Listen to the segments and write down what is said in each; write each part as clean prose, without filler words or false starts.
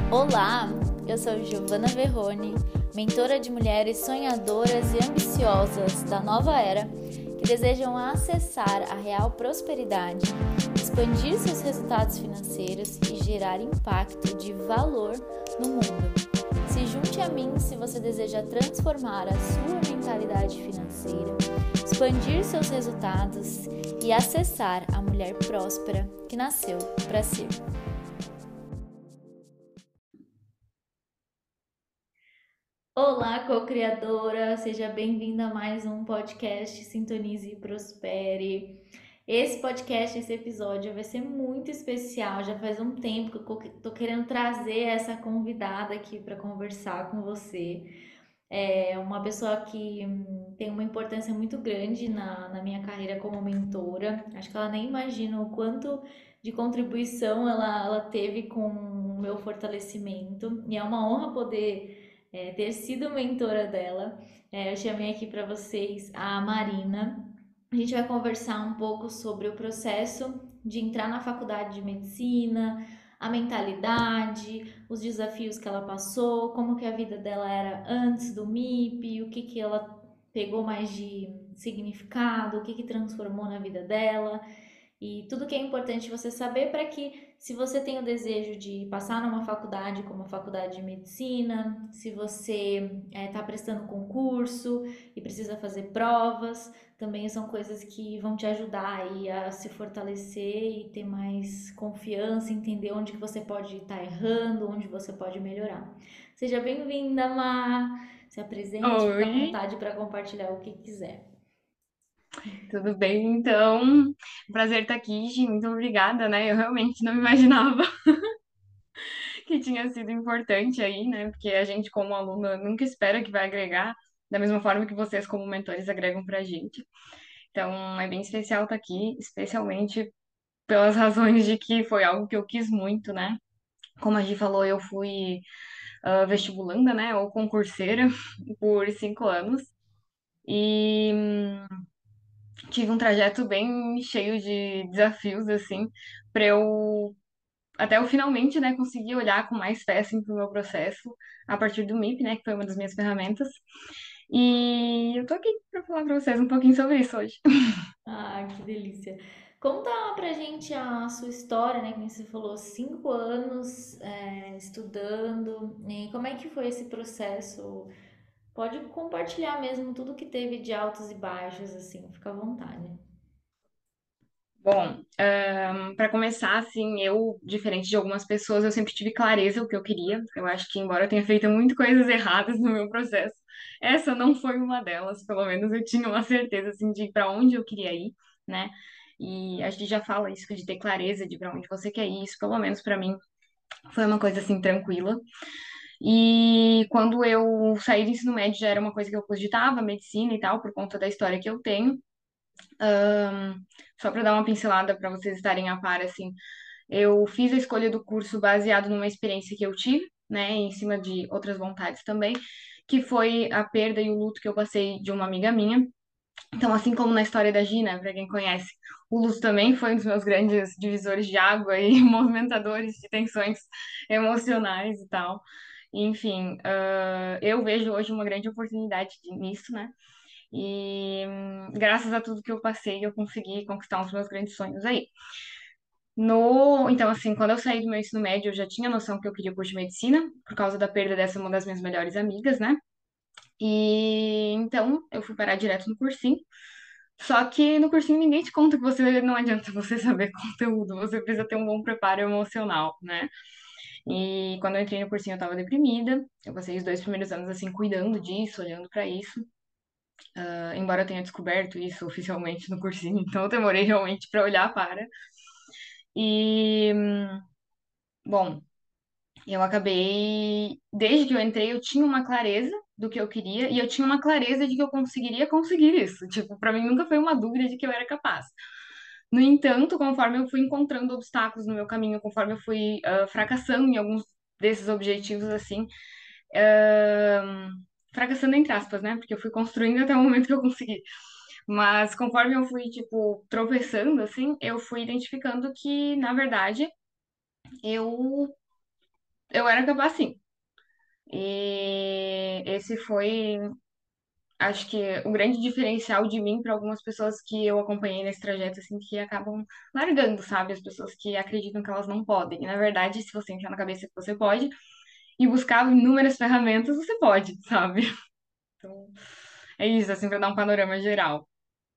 Olá, eu sou Giovana Verrone, mentora de mulheres sonhadoras e ambiciosas da nova era que desejam acessar a real prosperidade, expandir seus resultados financeiros e gerar impacto de valor no mundo. Se junte a mim se você deseja transformar a sua mentalidade financeira, expandir seus resultados e acessar a mulher próspera que nasceu para ser. Olá, co-criadora! Seja bem-vinda a mais um podcast Sintonize e Prospere. Esse podcast, esse episódio vai ser muito especial. Já faz um tempo que eu tô querendo trazer essa convidada aqui para conversar com você. É uma pessoa que tem uma importância muito grande na minha carreira como mentora. Acho que ela nem imagina o quanto de contribuição ela teve com o meu fortalecimento. E é uma honra poder ter sido mentora dela. Eu chamei aqui para vocês a Marina. A gente vai conversar um pouco sobre o processo de entrar na faculdade de medicina, a mentalidade, os desafios que ela passou, como que a vida dela era antes do MIP, o que que ela pegou mais de significado, o que que transformou na vida dela. E tudo que é importante você saber para que, se você tem o desejo de passar numa faculdade como a faculdade de medicina, se você está prestando concurso e precisa fazer provas, também são coisas que vão te ajudar aí a se fortalecer e ter mais confiança, entender onde que você pode estar errando, onde você pode melhorar. Seja bem-vinda, Má! Se apresente, fica à Oi, vontade para compartilhar o que quiser. tudo bem? Então, prazer estar aqui, Gi, muito obrigada, né? Eu realmente não imaginava que tinha sido importante aí, né? Porque a gente, como aluna, nunca espera que vai agregar, da mesma forma que vocês, como mentores, agregam pra gente. Então, é bem especial estar aqui, especialmente pelas razões de que foi algo que eu quis muito, né? Como a Gi falou, eu fui vestibulanda, né? Ou concurseira por 5 anos. E tive um trajeto bem cheio de desafios, assim, para eu, até eu finalmente, né, conseguir olhar com mais fé, assim, pro meu processo, a partir do MIP, né, que foi uma das minhas ferramentas. E eu tô aqui para falar para vocês um pouquinho sobre isso hoje. Ah, que delícia. Conta pra gente a sua história, né? Como você falou, 5 anos estudando. E como é que foi esse processo? Pode compartilhar mesmo tudo que teve de altos e baixos, assim, fica à vontade. Bom, para começar, assim, eu, diferente de algumas pessoas, eu sempre tive clareza o que eu queria. Eu acho que, embora eu tenha feito muitas coisas erradas no meu processo, essa não foi uma delas. Pelo menos eu tinha uma certeza, assim, de para onde eu queria ir, né? E a gente já fala isso, de ter clareza de para onde você quer ir. Isso, pelo menos para mim, foi uma coisa, assim, tranquila. E quando eu saí do ensino médio, já era uma coisa que eu cogitava, medicina e tal, por conta da história que eu tenho. Só para dar uma pincelada para vocês estarem a par, assim, eu fiz a escolha do curso baseado numa experiência que eu tive, né, em cima de outras vontades também, que foi a perda e o luto que eu passei de uma amiga minha. Então, assim como na história da Gina, para quem conhece, o luto também foi um dos meus grandes divisores de água e movimentadores de tensões emocionais e tal. Enfim, eu vejo hoje uma grande oportunidade nisso, né? E graças a tudo que eu passei, eu consegui conquistar uns meus grandes sonhos aí. Então, assim, quando eu saí do meu ensino médio, eu já tinha noção que eu queria curso de medicina, por causa da perda dessa uma das minhas melhores amigas, né? E então eu fui parar direto no cursinho. Só que no cursinho ninguém te conta que você não adianta você saber conteúdo, você precisa ter um bom preparo emocional, né? E quando eu entrei no cursinho eu tava deprimida. Eu passei os 2 primeiros anos assim cuidando disso, olhando pra isso. Embora eu tenha descoberto isso oficialmente no cursinho, então eu demorei realmente pra olhar para. E bom, eu acabei, desde que eu entrei, eu tinha uma clareza do que eu queria e eu tinha uma clareza de que eu conseguiria conseguir isso. Tipo, pra mim nunca foi uma dúvida de que eu era capaz. No entanto, conforme eu fui encontrando obstáculos no meu caminho, conforme eu fui fracassando em alguns desses objetivos, assim, ah, fracassando entre aspas, né? Porque eu fui construindo até o momento que eu consegui. Mas conforme eu fui, tipo, tropeçando, assim, eu fui identificando que, na verdade, eu eu era capaz sim. E esse foi, acho que, o grande diferencial de mim para algumas pessoas que eu acompanhei nesse trajeto, assim, que acabam largando, sabe? As pessoas que acreditam que elas não podem. E, na verdade, se você enfiar na cabeça que você pode e buscar inúmeras ferramentas, você pode, sabe? Então, é isso, assim, para dar um panorama geral.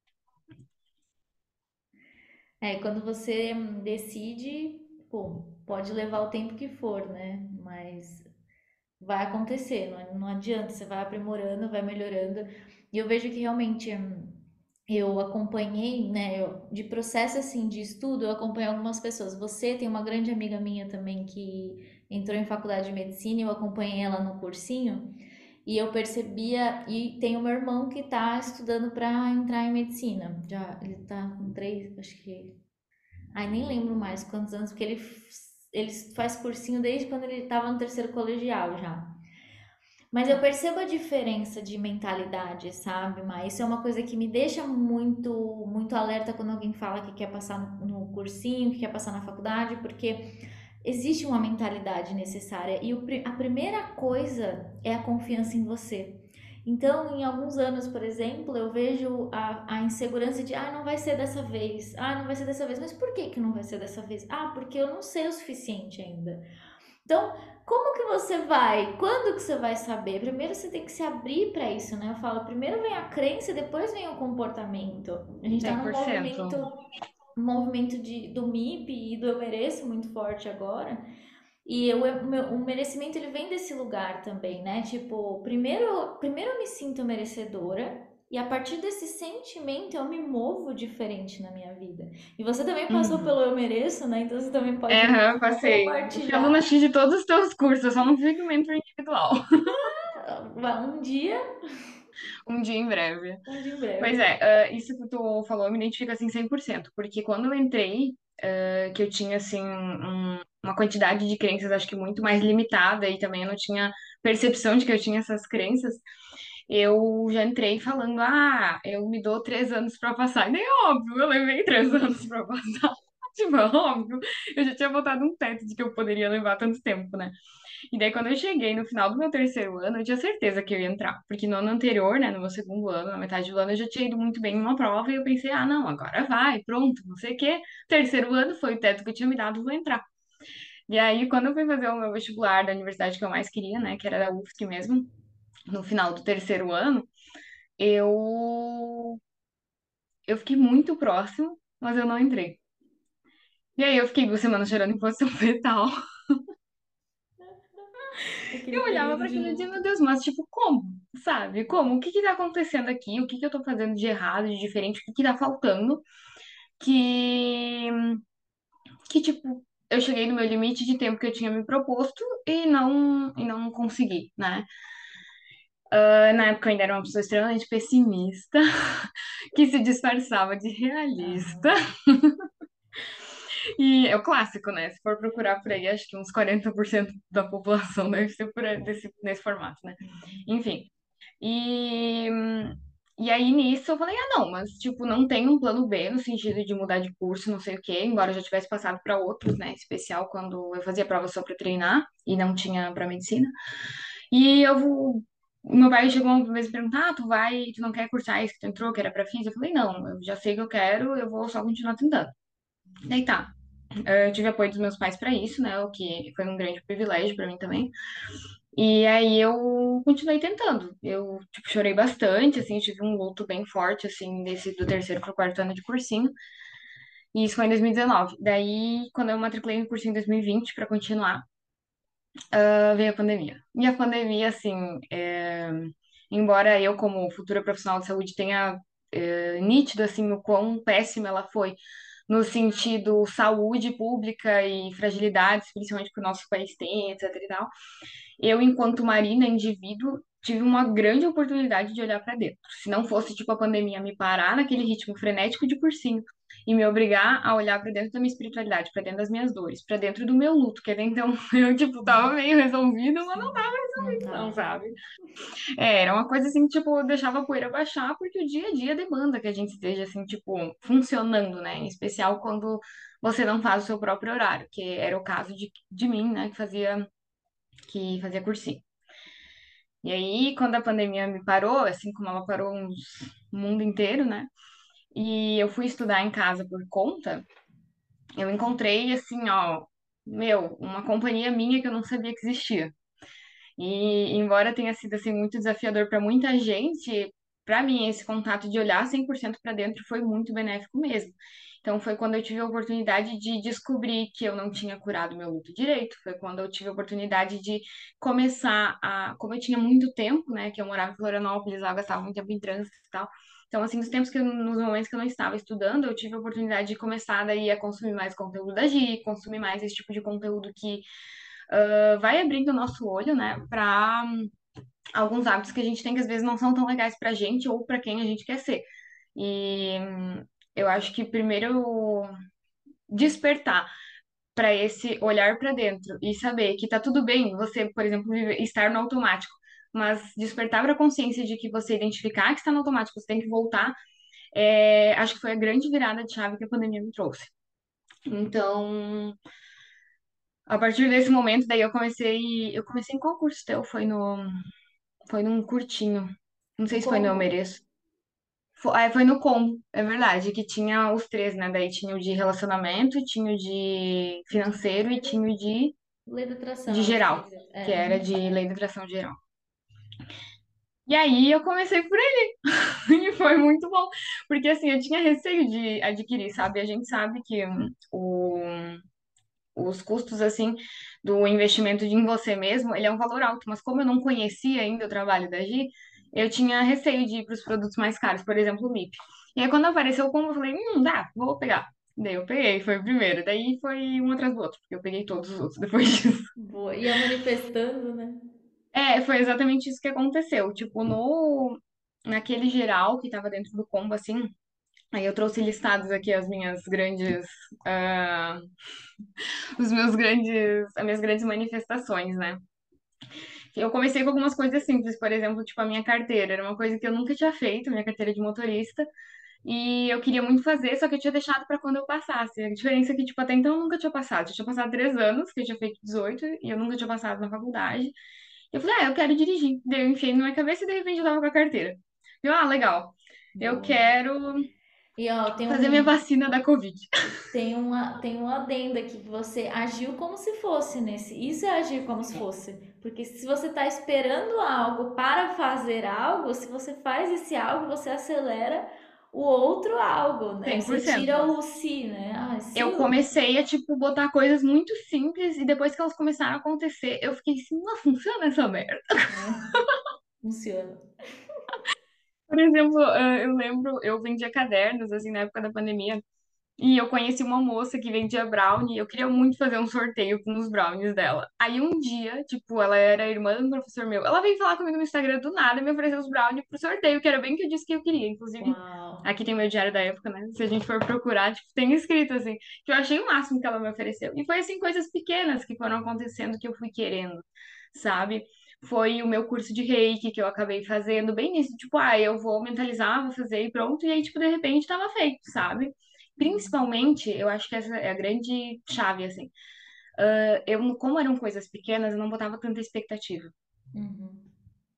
Quando você decide, pô, pode levar o tempo que for, né? Mas vai acontecer, não adianta, você vai aprimorando, vai melhorando. E eu vejo que realmente eu acompanhei, né, de processo assim de estudo, eu acompanhei algumas pessoas. Você tem uma grande amiga minha também que entrou em faculdade de medicina, e eu acompanhei ela no cursinho. E eu percebia, e tem o meu irmão que tá estudando para entrar em medicina. Já ele tá com três, acho que. Ai, nem lembro mais quantos anos, porque ele faz cursinho desde quando ele tava no terceiro colegial já. Mas eu percebo a diferença de mentalidade, sabe? Mas isso é uma coisa que me deixa muito alerta quando alguém fala que quer passar no cursinho, que quer passar na faculdade, porque existe uma mentalidade necessária e a primeira coisa é a confiança em você. Então, em alguns anos, por exemplo, eu vejo a insegurança de, não vai ser dessa vez, não vai ser dessa vez. Mas por que que não vai ser dessa vez? Porque eu não sei o suficiente ainda. Então, como que você vai? Quando que você vai saber? Primeiro você tem que se abrir para isso, né? Eu falo, primeiro vem a crença, depois vem o comportamento. A gente tá cem num por cento movimento do MIP e do eu mereço muito forte agora. E o merecimento ele vem desse lugar também, né? Tipo, primeiro eu me sinto merecedora e a partir desse sentimento eu me movo diferente na minha vida. E você também passou Uhum. pelo eu mereço, né? Então você também É, pode aham, passei. Eu fui aluna compartilhar. X de todos os teus cursos, eu só não fui mentor individual. Um dia, Um dia em breve. um dia em Pois breve. é, isso que tu falou, eu me identifico assim 100%, porque quando eu entrei, que eu tinha assim uma quantidade de crenças acho que muito mais limitada e também eu não tinha percepção de que eu tinha essas crenças, eu já entrei falando, eu me dou 3 anos pra passar. E daí, óbvio, eu levei 3 anos pra passar. Tipo, é óbvio, eu já tinha botado um teto de que eu poderia levar tanto tempo, né? E daí, quando eu cheguei no final do meu terceiro ano, eu tinha certeza que eu ia entrar. Porque no ano anterior, né, no meu segundo ano, na metade do ano, eu já tinha ido muito bem em uma prova e eu pensei, não, agora vai, pronto, não sei o quê. Terceiro ano foi o teto que eu tinha me dado, vou entrar. E aí, quando eu fui fazer o meu vestibular da universidade que eu mais queria, né, que era da UFSC mesmo, no final do terceiro ano, eu, eu fiquei muito próximo, mas eu não entrei. E aí eu fiquei 2 semanas chorando em posição fetal. Aquele Eu olhava período para de aquilo e dizia, meu luto. Deus, mas tipo, como? Sabe? Como? O que que tá acontecendo aqui? O que que eu tô fazendo de errado, de diferente? O que que tá faltando? Que, tipo, eu cheguei no meu limite de tempo que eu tinha me proposto e não consegui, né? Na época eu ainda era uma pessoa extremamente pessimista, que se disfarçava de realista. Aham. E é o clássico, né? Se for procurar por aí, acho que uns 40% da população deve ser nesse formato, né? Uhum. Enfim. E, e aí nisso eu falei, não, mas tipo, não tem um plano B no sentido de mudar de curso, não sei o quê, embora eu já tivesse passado para outros, né? Especial quando eu fazia prova só para treinar e não tinha para medicina. E o meu pai chegou uma vez e perguntou: tu não quer cursar isso que tu entrou, que era pra física? Eu falei: não, eu já sei que eu quero, eu vou só continuar tentando. Daí tá. Eu tive apoio dos meus pais pra isso, né? O que foi um grande privilégio pra mim também. E aí eu continuei tentando. Eu, tipo, chorei bastante, assim, tive um luto bem forte, assim, desse do terceiro pro quarto ano de cursinho. E isso foi em 2019. Daí, quando eu matriculei no cursinho em 2020 pra continuar, veio a pandemia. E a pandemia, assim, embora eu, como futura profissional de saúde, tenha nítido, assim, o quão péssima ela foi no sentido saúde pública e fragilidades, principalmente que o nosso país tem, etc e tal. Eu, enquanto Marina, indivíduo, tive uma grande oportunidade de olhar para dentro. Se não fosse, tipo, a pandemia me parar naquele ritmo frenético de cursinho e me obrigar a olhar para dentro da minha espiritualidade, para dentro das minhas dores, para dentro do meu luto, que até então eu, tipo, tava meio resolvida, mas não Sim, não não, tá. sabe? Era uma coisa assim, tipo, deixava a poeira baixar, porque o dia a dia demanda que a gente esteja, assim, tipo, funcionando, né? Em especial quando você não faz o seu próprio horário, que era o caso de mim, né? Que fazia. que fazia cursinho. E aí, quando a pandemia me parou, assim como ela parou o mundo inteiro, né? E eu fui estudar em casa por conta, eu encontrei, assim, ó, meu, uma companhia minha que eu não sabia que existia. E embora tenha sido assim muito desafiador para muita gente, para mim esse contato de olhar 100% para dentro foi muito benéfico mesmo. Então foi quando eu tive a oportunidade de descobrir que eu não tinha curado meu luto direito, foi quando eu tive a oportunidade de começar a, como eu tinha muito tempo, né, que eu morava em Florianópolis, lá eu gastava muito tempo em trânsito e tal. Então, assim, nos momentos que eu não estava estudando, eu tive a oportunidade de começar daí a consumir mais conteúdo da Gi, consumir mais esse tipo de conteúdo que vai abrindo o nosso olho, né, para alguns hábitos que a gente tem que às vezes não são tão legais pra gente ou pra quem a gente quer ser. E eu acho que primeiro despertar para esse olhar pra dentro e saber que tá tudo bem você, por exemplo, estar no automático, mas despertar para a consciência de que você identificar que está no automático, você tem que voltar, acho que foi a grande virada de chave que a pandemia me trouxe. Então, a partir desse momento, daí eu comecei em qual curso teu? Foi num curtinho. Não No sei se foi no Eu combo. Mereço. Foi no Com, é verdade, que tinha os três, né? Daí tinha o de relacionamento, tinha o de financeiro e tinha o Lei da atração, de acho que geral, você. que É. era de lei da atração geral. E aí eu comecei por ele, e foi muito bom, porque assim, eu tinha receio de adquirir, sabe? A gente sabe que os custos, assim, do investimento em você mesmo, ele é um valor alto, mas como eu não conhecia ainda o trabalho da Gi, eu tinha receio de ir para os produtos mais caros, por exemplo, o MIP. E aí, quando apareceu o combo, eu falei, dá, vou pegar. Daí eu peguei, foi o primeiro. Daí foi um atrás do outro, porque eu peguei todos os outros depois disso. Boa. Ia manifestando, né? Foi exatamente isso que aconteceu. Tipo, naquele geral que tava dentro do combo, assim, aí eu trouxe listados aqui ah, as minhas grandes manifestações, né? Eu comecei com algumas coisas simples, por exemplo, tipo a minha carteira. Era uma coisa que eu nunca tinha feito, minha carteira de motorista. E eu queria muito fazer, só que eu tinha deixado pra quando eu passasse. A diferença é que, tipo, até então eu nunca tinha passado. Eu tinha passado 3 anos, que eu tinha feito 18, e eu nunca tinha passado na faculdade. Eu falei, eu quero dirigir. Daí eu enfiei na minha cabeça e de repente eu tava com a carteira. Legal. Eu Boa. quero E ó, fazer minha vacina da Covid. tem um adendo aqui que você agiu como se fosse nesse. Isso é agir como se fosse. Porque se você tá esperando algo para fazer algo, se você faz esse algo, você acelera o outro algo, né? cem por Você cento tira o se, né? Ah, se Eu o. comecei a, tipo, botar coisas muito simples e depois que elas começaram a acontecer, eu fiquei assim, não funciona essa merda. É, funciona. Por exemplo, eu lembro, eu vendia cadernos, assim, na época da pandemia, e eu conheci uma moça que vendia brownie, e eu queria muito fazer um sorteio com os brownies dela. Aí um dia, tipo, ela era irmã do professor meu, ela veio falar comigo no Instagram do nada e me ofereceu os brownies pro sorteio, que era bem o que eu disse que eu queria. Inclusive, Uau. aqui tem meu diário da época, né? Se a gente for procurar, tipo, tem escrito, assim, que eu achei o máximo que ela me ofereceu. E foi, assim, coisas pequenas que foram acontecendo que eu fui querendo, sabe? Foi o meu curso de Reiki que eu acabei fazendo bem nisso, tipo, eu vou mentalizar, vou fazer e pronto, e aí, tipo, de repente tava feito, sabe? Principalmente, eu acho que essa é a grande chave, assim. Como eram coisas pequenas, eu não botava tanta expectativa. Uhum.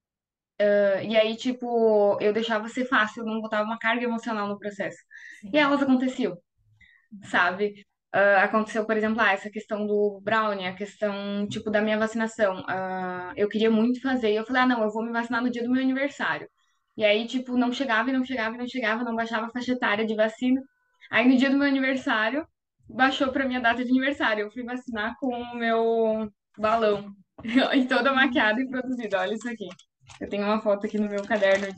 E aí, tipo, eu deixava ser fácil, eu não botava uma carga emocional no processo. E Sim. elas aconteciam, sabe? Aconteceu, por exemplo, essa questão do Brownie, a questão, tipo, da minha vacinação. Eu queria muito fazer, e eu falei, não, eu vou me vacinar no dia do meu aniversário. E aí, tipo, não chegava e não chegava e não chegava, não baixava a faixa etária de vacina. Aí, no dia do meu aniversário, baixou pra minha data de aniversário. Eu fui vacinar com o meu balão. E toda maquiada e produzida. Olha isso aqui. Eu tenho uma foto aqui no meu caderno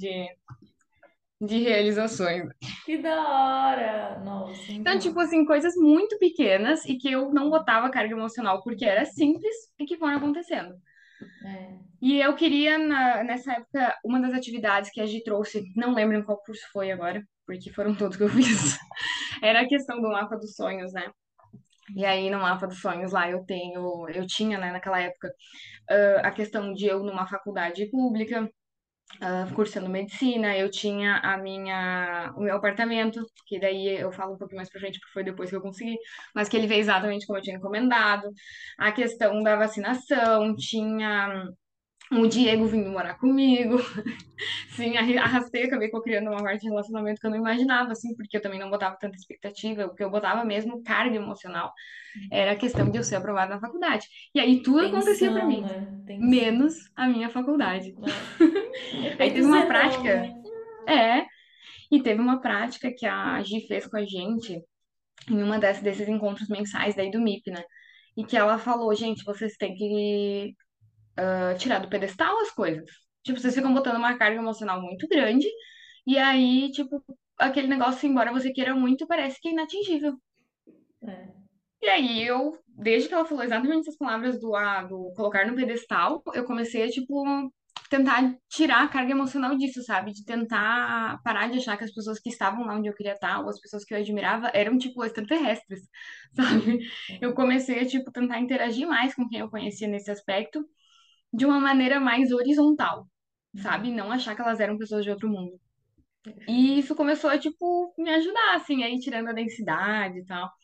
de realizações. Que da hora! Nossa, muito Então, tipo massa. assim, coisas muito pequenas e que eu não botava carga emocional porque era simples e que foram acontecendo. É. E eu queria, nessa época, uma das atividades que a Gi trouxe, não lembro em qual curso foi agora, porque foram todos que eu fiz, era a questão do mapa dos sonhos, né? E aí, no mapa dos sonhos lá, eu tinha, né, naquela época, a questão de eu numa faculdade pública, cursando medicina, eu tinha o meu apartamento, que daí eu falo um pouquinho mais pra frente, porque foi depois que eu consegui, mas que ele veio exatamente como eu tinha encomendado. A questão da vacinação, tinha o Diego vindo morar comigo. Sim, arrastei, acabei criando uma parte de relacionamento que eu não imaginava, assim, porque eu também não botava tanta expectativa. O que eu botava mesmo, carga emocional, era a questão de eu ser aprovada na faculdade. E aí tudo acontecia pra Tensão, mim, né? Tensão. menos a minha faculdade. É. Aí Efeito teve uma Zenão, prática, né? é, e teve uma prática que a Gi fez com a gente em uma desses encontros mensais daí do MIP, né? E que ela falou, gente, vocês têm que tirar do pedestal as coisas. Tipo, vocês ficam botando uma carga emocional muito grande, e aí, tipo, aquele negócio, embora você queira muito, parece que é inatingível. É. E aí desde que ela falou exatamente essas palavras do colocar no pedestal, eu comecei a, tipo, tentar tirar a carga emocional disso, sabe? De tentar parar de achar que as pessoas que estavam lá onde eu queria estar, ou as pessoas que eu admirava, eram, tipo, extraterrestres, sabe? Eu Sim. comecei a, tipo, tentar interagir mais com quem eu conhecia nesse aspecto, de uma maneira mais horizontal, sabe? Uhum. Não achar que elas eram pessoas de outro mundo. E Perfeito. isso começou a, tipo, me ajudar, assim, aí tirando a densidade e tal.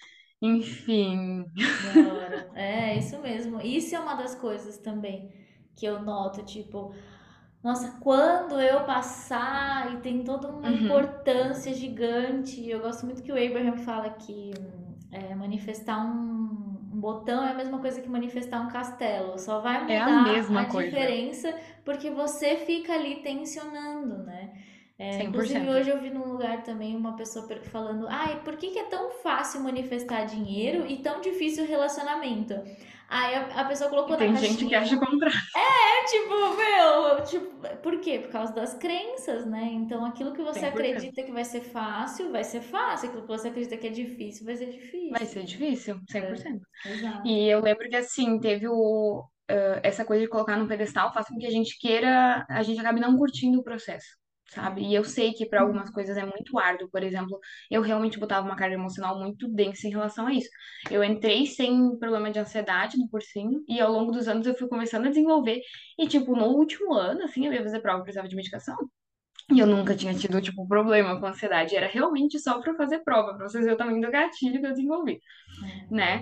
Enfim. Da hora. É, isso mesmo. Isso é uma das coisas também que eu noto, tipo, nossa, quando eu passar e tem toda uma Uhum. importância gigante. Eu gosto muito que o Abraham fala que manifestar um botão é a mesma coisa que manifestar um castelo. Só vai É a mudar a mesma coisa. diferença porque você fica ali tensionando, né? É, cem por inclusive, cento hoje eu vi num lugar também uma pessoa falando: ai, por que que é tão fácil manifestar dinheiro e tão difícil o relacionamento? Aí a pessoa E colocou na tem gente que acha o caixinha. contrário. É tipo, meu, tipo, por quê? Por causa das crenças, né? Então, aquilo que você 100%. acredita que vai ser fácil. Aquilo que você acredita que é difícil, vai ser Vai difícil. ser difícil, 100%. Exato. E eu lembro que, assim, essa coisa de colocar no pedestal faz com que a gente queira, a gente acabe não curtindo o processo, sabe? É. E eu sei que para algumas coisas é muito árduo. Por exemplo, eu realmente botava uma carga emocional muito densa em relação a isso. Eu entrei sem problema de ansiedade no cursinho, e ao longo dos anos eu fui começando a desenvolver. E, tipo, no último ano, assim, eu ia fazer prova, eu precisava de medicação. E eu nunca tinha tido, tipo, problema com ansiedade. Era realmente só pra fazer prova, pra vocês verem o tamanho do gatilho que eu desenvolvi, É. né?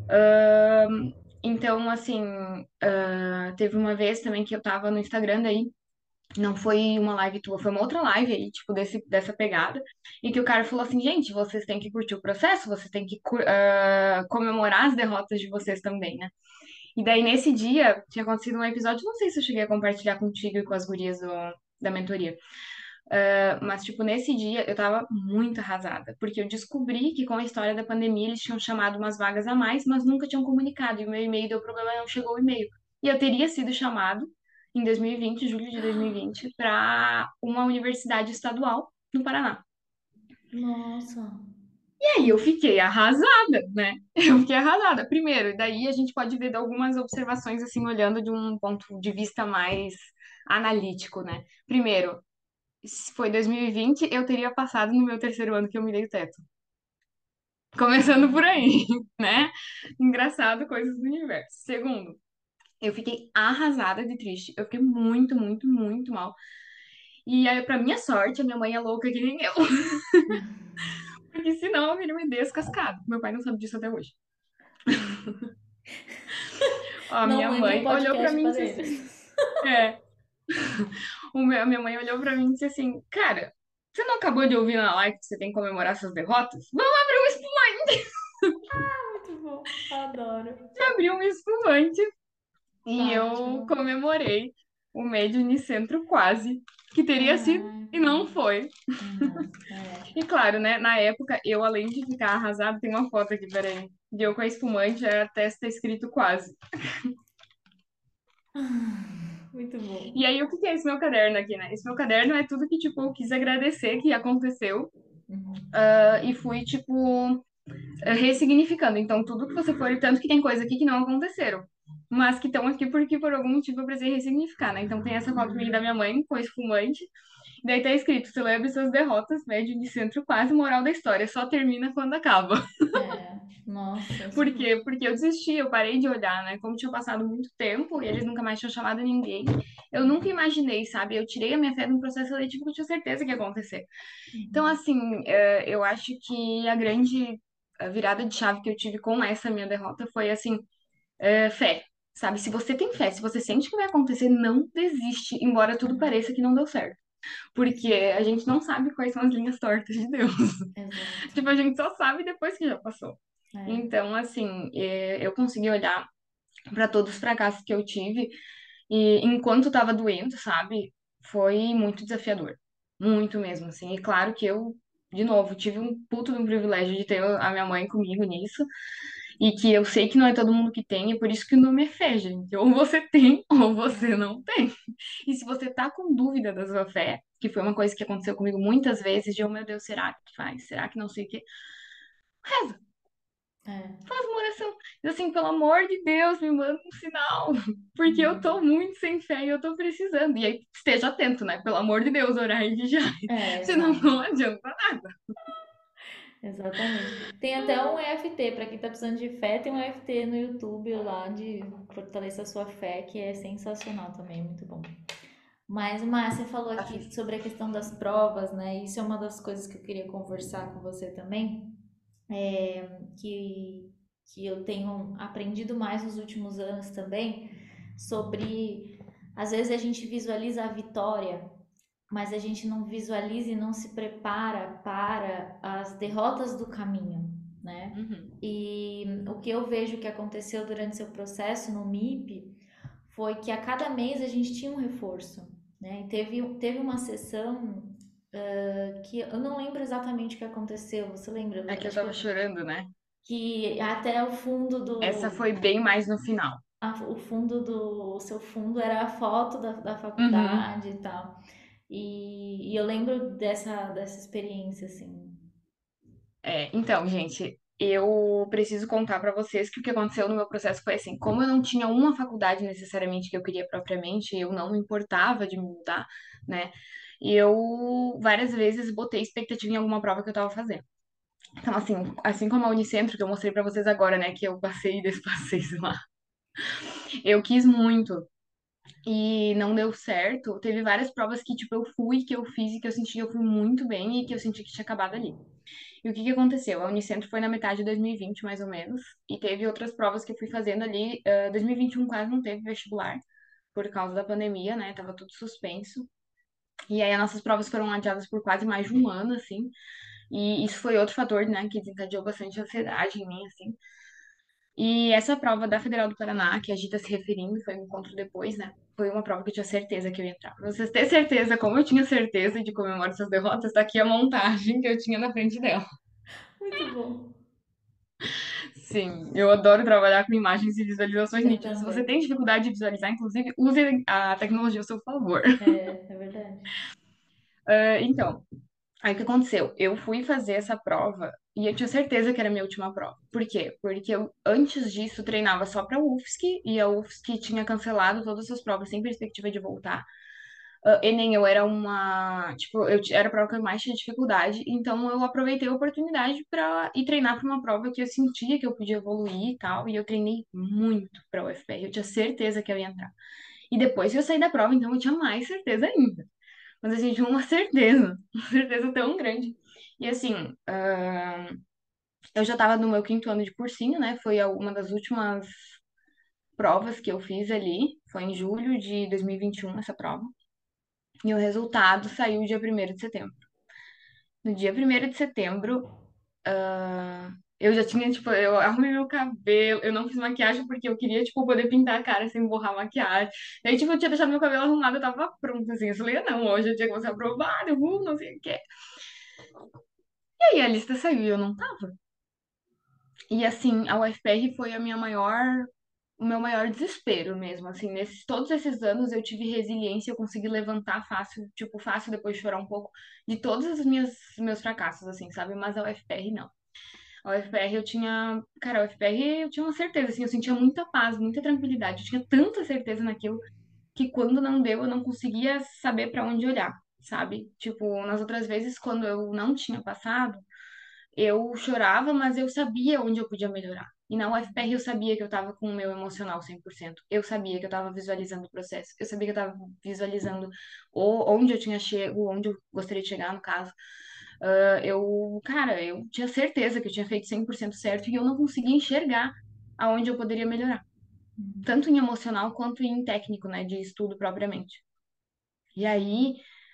Então, assim, teve uma vez também que eu tava no Instagram daí, não foi uma live tua, foi uma outra live aí, tipo, dessa pegada, e que o cara falou assim, gente, vocês têm que curtir o processo, vocês têm que comemorar as derrotas de vocês também, né? E daí, nesse dia, tinha acontecido um episódio, não sei se eu cheguei a compartilhar contigo e com as gurias da mentoria. Mas, tipo, nesse dia eu tava muito arrasada, porque eu descobri que com a história da pandemia eles tinham chamado umas vagas a mais, mas nunca tinham comunicado, e o meu e-mail deu problema, não chegou o e-mail. E eu teria sido chamado em 2020, julho de 2020, para uma universidade estadual no Paraná. Nossa. E aí eu fiquei arrasada, né? Eu fiquei arrasada. Primeiro, e daí a gente pode ver algumas observações, assim, olhando de um ponto de vista mais analítico, né? Primeiro, se foi 2020, eu teria passado no meu terceiro ano que eu mirei o teto. Começando por aí, né? Engraçado, coisas do universo. Segundo, eu fiquei arrasada de triste. Eu fiquei muito, muito, muito mal. E aí, pra minha sorte, a minha mãe é louca que nem eu. Porque senão eu teria me descascado. Meu pai não sabe disso até hoje. A Não minha mande um mãe olhou pra podcast mim e para disse assim: eles. é. A minha mãe olhou pra mim e disse assim: cara, você não acabou de ouvir na live que você tem que comemorar suas derrotas? Vamos abrir Muito bom. Adoro. um espumante. E eu Ótimo. comemorei o Made Unicentro quase, que teria sido, e Caraca. não foi. Não, é. E claro, né, na época, eu além de ficar arrasada, tem uma foto aqui, peraí, de eu com a espumante, a testa escrito quase. Muito bom. E aí, o que que é esse meu caderno aqui, né? Esse meu caderno é tudo que, tipo, eu quis agradecer que aconteceu, Uhum. e fui, tipo, ressignificando. Então, tudo que você for, tanto que tem coisa aqui que não aconteceram, mas que estão aqui porque por algum motivo eu precisei ressignificar, né? Então, tem essa foto minha e da minha mãe com espumante. Daí tá escrito, celebre suas derrotas, mede de centro quase moral da história, só termina quando acaba. É, nossa, Por isso quê? mesmo. Porque eu desisti, eu parei de olhar, né? Como tinha passado muito tempo e eles nunca mais tinham chamado ninguém, eu nunca imaginei, sabe? Eu tirei a minha fé no processo seletivo que eu tinha certeza que ia acontecer. Então, Uhum. assim, eu acho que a grande virada de chave que eu tive com essa minha derrota foi, assim, fé. Sabe, se você tem fé, se você sente que vai acontecer, não desiste, embora tudo Uhum. pareça que não deu certo. Porque a gente não sabe quais são as linhas tortas de Deus. Exato. Tipo, a gente só sabe depois que já passou. É, Então, assim, eu consegui olhar para todos os fracassos que eu tive e enquanto tava doendo, sabe, foi muito desafiador. Muito mesmo, assim. E claro que eu, de novo, tive um puto de um privilégio de ter a minha mãe comigo nisso. E que eu sei que não é todo mundo que tem, e por isso que o nome é fé, gente. Ou você tem, ou você é, não tem. E se você tá com dúvida da sua fé, que foi uma coisa que aconteceu comigo muitas vezes, de, oh meu Deus, será que faz? Será que não sei o quê? Reza, é, faz uma oração. Diz assim, pelo amor de Deus, me manda um sinal. Porque eu tô uhum. muito sem fé e eu tô precisando. E aí, esteja atento, né? Pelo amor de Deus, orar e vigiar. É, Senão exato. não adianta. Exatamente. Tem até um EFT, para quem tá precisando de fé, tem um EFT no YouTube lá de fortaleça a sua fé, que é sensacional também, muito bom. Mas, Márcia, você falou aqui Assiste. sobre a questão das provas, né? Isso é uma das coisas que eu queria conversar com você também, que, que eu tenho aprendido mais nos últimos anos também, sobre, às vezes a gente visualiza a vitória, mas a gente não visualiza e não se prepara para as derrotas do caminho, né? Uhum. E o que eu vejo que aconteceu durante seu processo no MIP foi que a cada mês a gente tinha um reforço, né? E teve uma sessão que eu não lembro exatamente o que aconteceu, você É lembra? que eu Acho tava chorando, né? que até o fundo Essa do foi bem mais no final. o fundo do o seu fundo era a foto da Uhum. faculdade e tal. E eu lembro dessa experiência, assim. Então, gente, eu preciso contar pra vocês que o que aconteceu no meu processo foi assim, como eu não tinha uma faculdade necessariamente que eu queria propriamente, eu não me importava de me mudar, né? E eu várias vezes botei expectativa em alguma prova que eu tava fazendo. Então, assim como a Unicentro que eu mostrei pra vocês agora, né, que eu passei e despassei, sei lá. Eu quis muito e não deu certo. Teve várias provas que, tipo, eu fui, que eu fiz e que eu senti que eu fui muito bem e que eu senti que tinha acabado ali. E o que que aconteceu? A Unicentro foi na metade de 2020, mais ou menos, e teve outras provas que eu fui fazendo ali. 2021 quase não teve vestibular, por causa da pandemia, né? Tava tudo suspenso. E aí as nossas provas foram adiadas por quase mais de um ano, assim. E isso foi outro fator, né, que desencadeou bastante ansiedade em mim, assim. E essa prova da Federal do Paraná, que a Gi tá se referindo, foi um encontro depois, né? Foi uma prova que eu tinha certeza que eu ia entrar. Pra vocês terem certeza, como eu tinha certeza de comemorar essas derrotas, tá aqui a montagem que eu tinha na frente dela. Muito bom. Sim, eu adoro trabalhar com imagens e visualizações Eu nítidas. Se você também. tem dificuldade de visualizar, inclusive, use a tecnologia ao seu favor. É verdade. Então, aí o que aconteceu? Eu fui fazer essa prova e eu tinha certeza que era a minha última prova. Por quê? Porque eu, antes disso, treinava só pra UFSC e a UFSC tinha cancelado todas as provas sem perspectiva de voltar. Enem, eu era uma. Tipo, era a prova que eu mais tinha dificuldade, então eu aproveitei a oportunidade pra ir treinar pra uma prova que eu sentia que eu podia evoluir e tal, e eu treinei muito pra UFPR, eu tinha certeza que eu ia entrar. E depois que eu saí da prova, então eu tinha mais certeza ainda. Mas assim, tinha uma certeza, uma certeza tão grande. E assim, eu já tava no meu quinto ano de cursinho, né? Foi uma das últimas provas que eu fiz ali, foi em julho de 2021 essa prova. E o resultado saiu dia 1º de setembro. No dia 1º de setembro, eu já tinha, tipo, eu arrumei meu cabelo, eu não fiz maquiagem porque eu queria, tipo, poder pintar a cara sem borrar a maquiagem. Daí, tipo, eu tinha deixado meu cabelo arrumado, eu tava pronta, assim. Eu falei, não, hoje é o dia que você aprovado, não sei o quê. E aí a lista saiu e eu não tava. E assim, a UFPR foi o meu maior desespero mesmo, assim, todos esses anos eu tive resiliência, eu consegui levantar fácil, tipo, fácil depois de chorar um pouco de todos os meus fracassos, assim, sabe? Mas a UFPR não. A UFPR eu tinha, cara, a UFPR eu tinha uma certeza, assim, eu sentia muita paz, muita tranquilidade, eu tinha tanta certeza naquilo que quando não deu eu não conseguia saber pra onde olhar. sabe? Tipo, nas outras vezes, quando eu não tinha passado, eu chorava, mas eu sabia onde eu podia melhorar. E na UFPR eu sabia que eu tava com o meu emocional 100%. Eu sabia que eu tava visualizando o processo. Eu sabia que eu tava visualizando onde eu tinha chego, onde eu gostaria de chegar, no caso. Cara, eu tinha certeza que eu tinha feito 100% certo e eu não conseguia enxergar aonde eu poderia melhorar. Uhum. Tanto em emocional quanto em técnico, né, de estudo propriamente. E aí,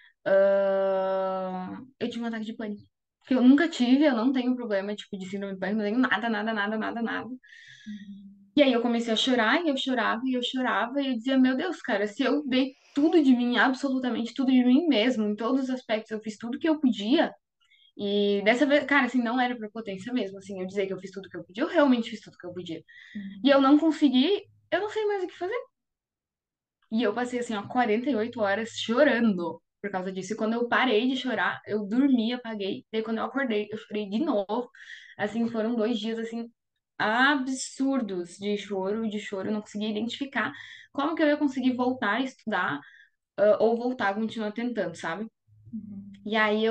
eu tive um ataque de pânico. Que eu nunca tive, eu não tenho problema, tipo, de síndrome de pânico, não tenho nada, nada, nada, nada, nada. Uhum. E aí eu comecei a chorar, e eu chorava, e eu chorava, e eu dizia, meu Deus, cara, se eu dei tudo de mim, absolutamente tudo de mim mesmo, em todos os aspectos, eu fiz tudo que eu podia, e dessa vez, cara, assim, não era prepotência mesmo, assim, eu dizer que eu fiz tudo que eu podia, eu realmente fiz tudo que eu podia. E eu Uhum. não consegui, eu não sei mais o que fazer. E eu passei, assim, ó, 48 horas chorando por causa disso. E quando eu parei de chorar, eu dormi, apaguei. Daí quando eu acordei, eu chorei de novo. Assim, foram 2 dias, assim, absurdos de choro. Eu não conseguia identificar como que eu ia conseguir voltar a estudar, ou voltar a continuar tentando, sabe? Uhum. E aí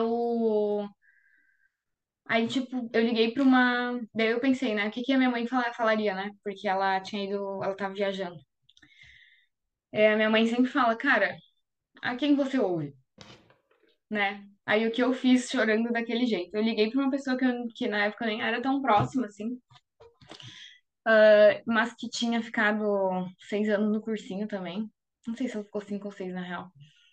Aí, tipo, eu liguei pra uma. Daí eu pensei, né? O que que a minha mãe falaria, né? Porque ela tinha ido. Ela tava viajando. A minha mãe sempre fala, cara, a quem você ouve? Né? Aí o que eu fiz chorando daquele jeito? Eu liguei pra uma pessoa que na época nem era tão próxima, assim, mas que tinha ficado 6 anos no cursinho também. Não sei se ela ficou 5 ou 6, na real.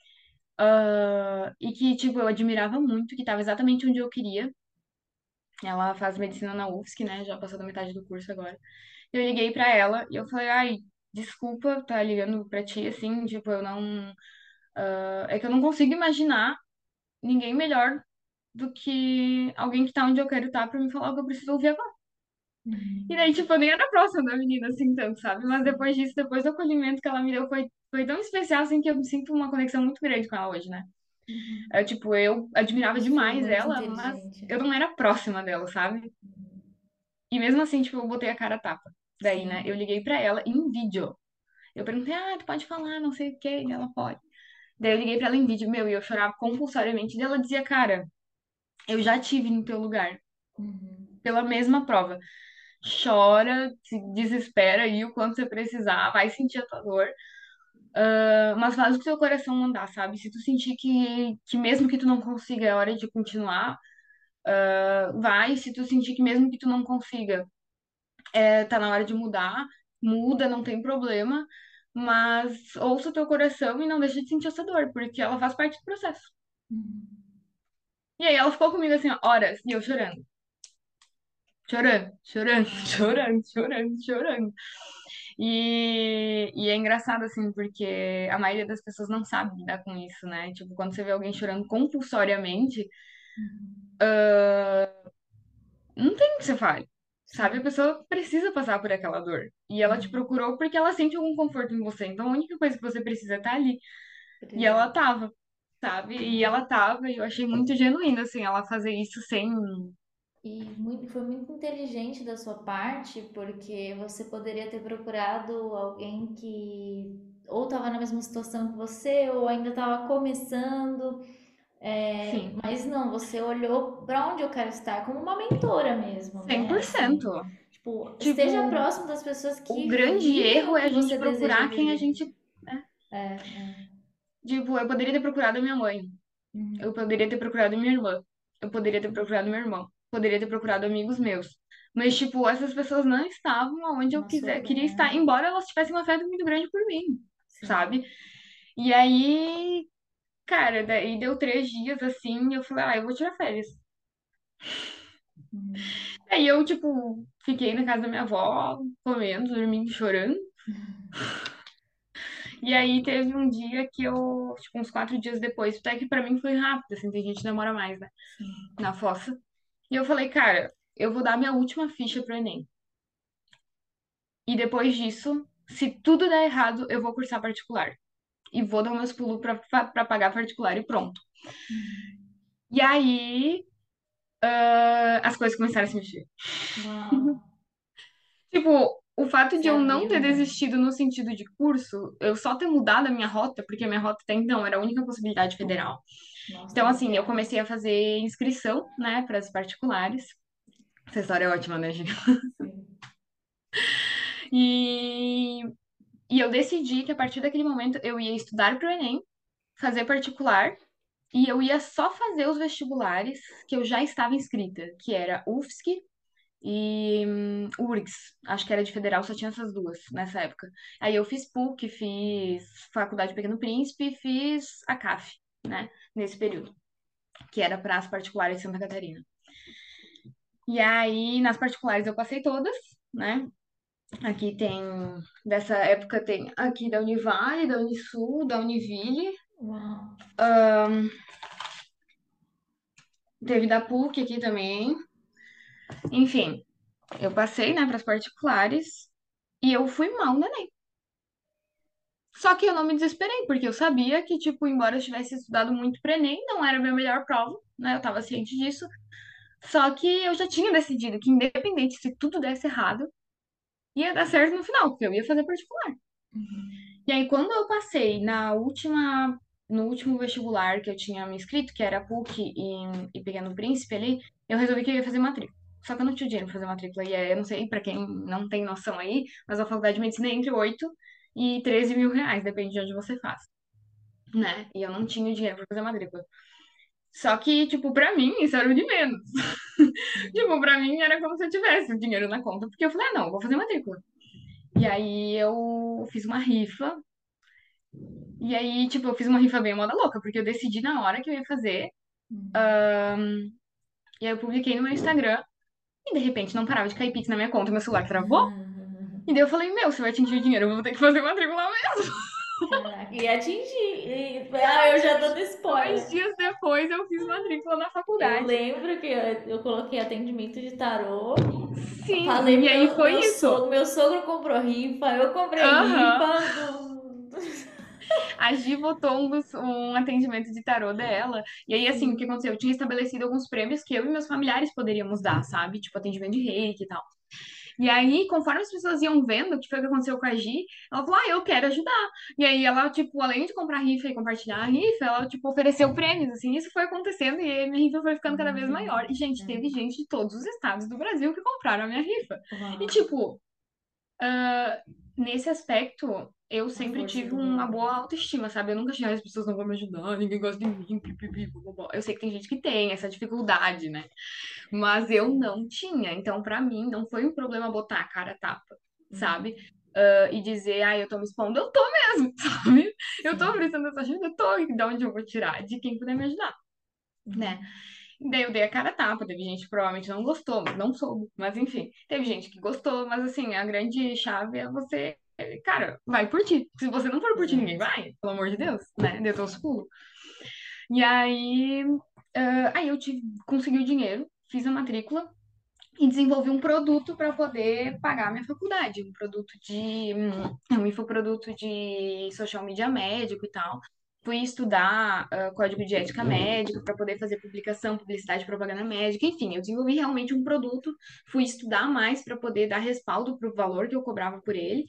E que, tipo, eu admirava muito, que tava exatamente onde eu queria. Ela faz medicina na UFSC, né? Já passou da metade do curso agora. Eu liguei pra ela e eu falei, ai, desculpa tá ligando pra ti, assim, tipo, eu não. É que eu não consigo imaginar ninguém melhor do que alguém que tá onde eu quero estar pra me falar o que eu preciso ouvir agora. E Uhum. daí, tipo, eu nem era próxima da menina, assim, tanto, sabe? Mas depois Sim. disso, depois do acolhimento que ela me deu, foi tão especial, assim, que eu sinto uma conexão muito grande com ela hoje, né? Uhum. Tipo, eu admirava Isso foi demais muito ela, mas inteligente. eu não era próxima dela, sabe? E mesmo assim, tipo, eu botei a cara a tapa. Daí, né, eu Sim. liguei pra ela em vídeo. Eu perguntei, tu pode falar, não sei o quê, e ela pode. Daí eu liguei pra ela em vídeo, meu, e eu chorava compulsoriamente. E ela dizia, cara, eu já tive no teu lugar, Uhum. pela mesma prova. Chora, se desespera aí o quanto você precisar, vai sentir a tua dor, mas faz o que teu coração mandar, sabe? Se tu sentir que mesmo que tu não consiga, é hora de continuar, vai. Se tu sentir que mesmo que tu não consiga, tá na hora de mudar, muda, não tem problema, mas ouça o teu coração e não deixa de sentir essa dor, porque ela faz parte do processo. Uhum. E aí ela ficou comigo assim, ó, horas, e eu chorando. Chorando, chorando, Ah, chorando, chorando, chorando. E é engraçado, assim, porque a maioria das pessoas não sabe lidar com isso, né? Tipo, quando você vê alguém chorando compulsoriamente, uhum. não tem o que você fale, sabe? A Sim. pessoa precisa passar por aquela dor. E ela te Uhum. procurou porque ela sente algum conforto em você. Então, a única coisa que você precisa é estar ali. E ela Presente. tava, sabe? E ela tava, e eu achei muito genuíno, assim, ela fazer isso sem. Foi muito inteligente da sua parte, porque você poderia ter procurado alguém que ou estava na mesma situação que você, ou ainda estava começando. Sim, Mas não, você olhou para onde eu quero estar, como uma mentora mesmo, cem né? por Assim, cento tipo, esteja Tipo, próximo das pessoas o que grande vivem erro o é que a gente você deseja procurar quem a viver. gente. Tipo, eu poderia ter procurado a minha mãe. Eu Uhum. poderia ter procurado minha irmã. Eu poderia ter procurado meu irmão. Poderia ter procurado amigos meus. Mas, tipo, essas pessoas não estavam onde eu Na sua, queria estar, embora elas tivessem um afeto muito grande por mim, sim. sabe? E aí, cara, daí deu 3 dias assim, e eu falei, eu vou tirar férias. Uhum. Aí eu, tipo, fiquei na casa da minha avó, comendo, dormindo, chorando. E aí teve um dia que eu, tipo, uns 4 dias depois, até que pra mim foi rápido, assim, tem gente que demora mais, né? Sim. Na fossa. E eu falei, cara, eu vou dar minha última ficha pro Enem. E depois disso, se tudo der errado, eu vou cursar particular. E vou dar meus pulos pra pagar particular e pronto. Uhum. E aí, as coisas começaram a se mexer. Uau. Tipo, o fato Você de eu não ter abriu, né? desistido no sentido de curso, eu só ter mudado a minha rota, porque a minha rota até então era a única possibilidade federal. Nossa, tô Então, assim, eu arrepiada. comecei a fazer inscrição, né, para as particulares. Essa história é ótima, né, Gi? Sim. E, e eu decidi que a partir daquele momento eu ia estudar para o Enem, fazer particular, e eu ia só fazer os vestibulares que eu já estava inscrita, que era UFSC e URGS. Acho que era de federal, só tinha essas duas nessa época. Aí eu fiz PUC, fiz Faculdade Pequeno Príncipe e fiz a CAF, né, nesse período, que era para as particulares de Santa Catarina. E aí, nas particulares eu passei todas, né? Aqui tem, dessa época tem aqui da Univale, da Unisul, da Univille, Uau. teve da PUC aqui também. Enfim, eu passei, né, para as particulares e eu fui mal no Enem. Só que eu não me desesperei, porque eu sabia que, tipo, embora eu tivesse estudado muito para Enem, não era a minha melhor prova, né? Eu tava ciente disso. Só que eu já tinha decidido que, independente se tudo desse errado, ia dar certo no final, porque eu ia fazer particular. Uhum. E aí, quando eu passei no último vestibular que eu tinha me inscrito, que era a PUC e Pequeno Príncipe ali, eu resolvi que eu ia fazer matrícula. Só que eu não tinha dinheiro pra fazer matrícula. E eu não sei, pra quem não tem noção aí, mas a faculdade de medicina é entre 8 e 13 mil reais, depende de onde você faz, né? E eu não tinha dinheiro pra fazer matrícula. Só que, tipo, pra mim, isso era o de menos. Sim. Tipo, pra mim era como se eu tivesse o dinheiro na conta, porque eu falei, ah, não, eu vou fazer matrícula. E aí eu fiz uma rifa. E aí, tipo, eu fiz uma rifa bem moda louca, porque eu decidi na hora que eu ia fazer. Uhum. E aí eu publiquei no meu Instagram. E de repente não parava de cair pix na minha conta, meu celular travou. E daí eu falei, meu, se eu atingir o dinheiro, eu vou ter que fazer matrícula mesmo. Caraca, e atingi. Ah, eu já dando Dois spoiler. dias depois eu fiz matrícula na Eu faculdade. lembro que eu coloquei atendimento de tarô. Sim, Falei e pro aí foi isso. meu sogro comprou rifa, eu comprei Aham. rifa do... A Gi botou um atendimento de tarô dela. E aí, assim, o que Sim. aconteceu? Eu tinha estabelecido alguns prêmios que eu e meus familiares poderíamos dar, sabe? Tipo, atendimento de reiki e tal. E aí, conforme as pessoas iam vendo o que foi que aconteceu com a Gi, ela falou, ah, eu quero ajudar. E aí, ela, tipo, além de comprar rifa e compartilhar a rifa, ela, tipo, ofereceu prêmios, assim, isso foi acontecendo e aí, minha rifa foi ficando cada vez maior. E, gente, teve Sim. gente de todos os estados do Brasil que compraram a minha rifa. E, Uau, tipo, nesse aspecto, eu a sempre força tive do uma valor. boa autoestima, sabe? Eu nunca achei, "Ai, as pessoas não vão me ajudar, ninguém gosta de mim, pipipi, bobobó." Eu sei que tem gente que tem essa dificuldade, né? Mas eu Sim. não tinha. Então, pra mim, não foi um problema botar a cara a tapa, sabe? Uhum. E dizer, ah, eu tô me expondo, eu tô mesmo, sabe? Eu tô Sim. precisando dessa ajuda, eu tô, e de onde eu vou tirar? De quem puder me ajudar, né? Uhum. E daí eu dei a cara a tapa, teve gente que provavelmente não gostou, não soube, mas enfim, teve gente que gostou, mas assim, a grande chave é você, cara, vai por ti. Se você não for por ti, ninguém Exato. vai, pelo amor de Deus, né? Deu teus pulos. E aí, aí eu consegui o dinheiro, fiz a matrícula, e desenvolvi um produto para poder pagar a minha faculdade, um infoproduto de social media médico e tal. Fui estudar código de ética médica para poder fazer publicação, publicidade, propaganda médica, enfim, eu desenvolvi realmente um produto, fui estudar mais para poder dar respaldo para o valor que eu cobrava por ele,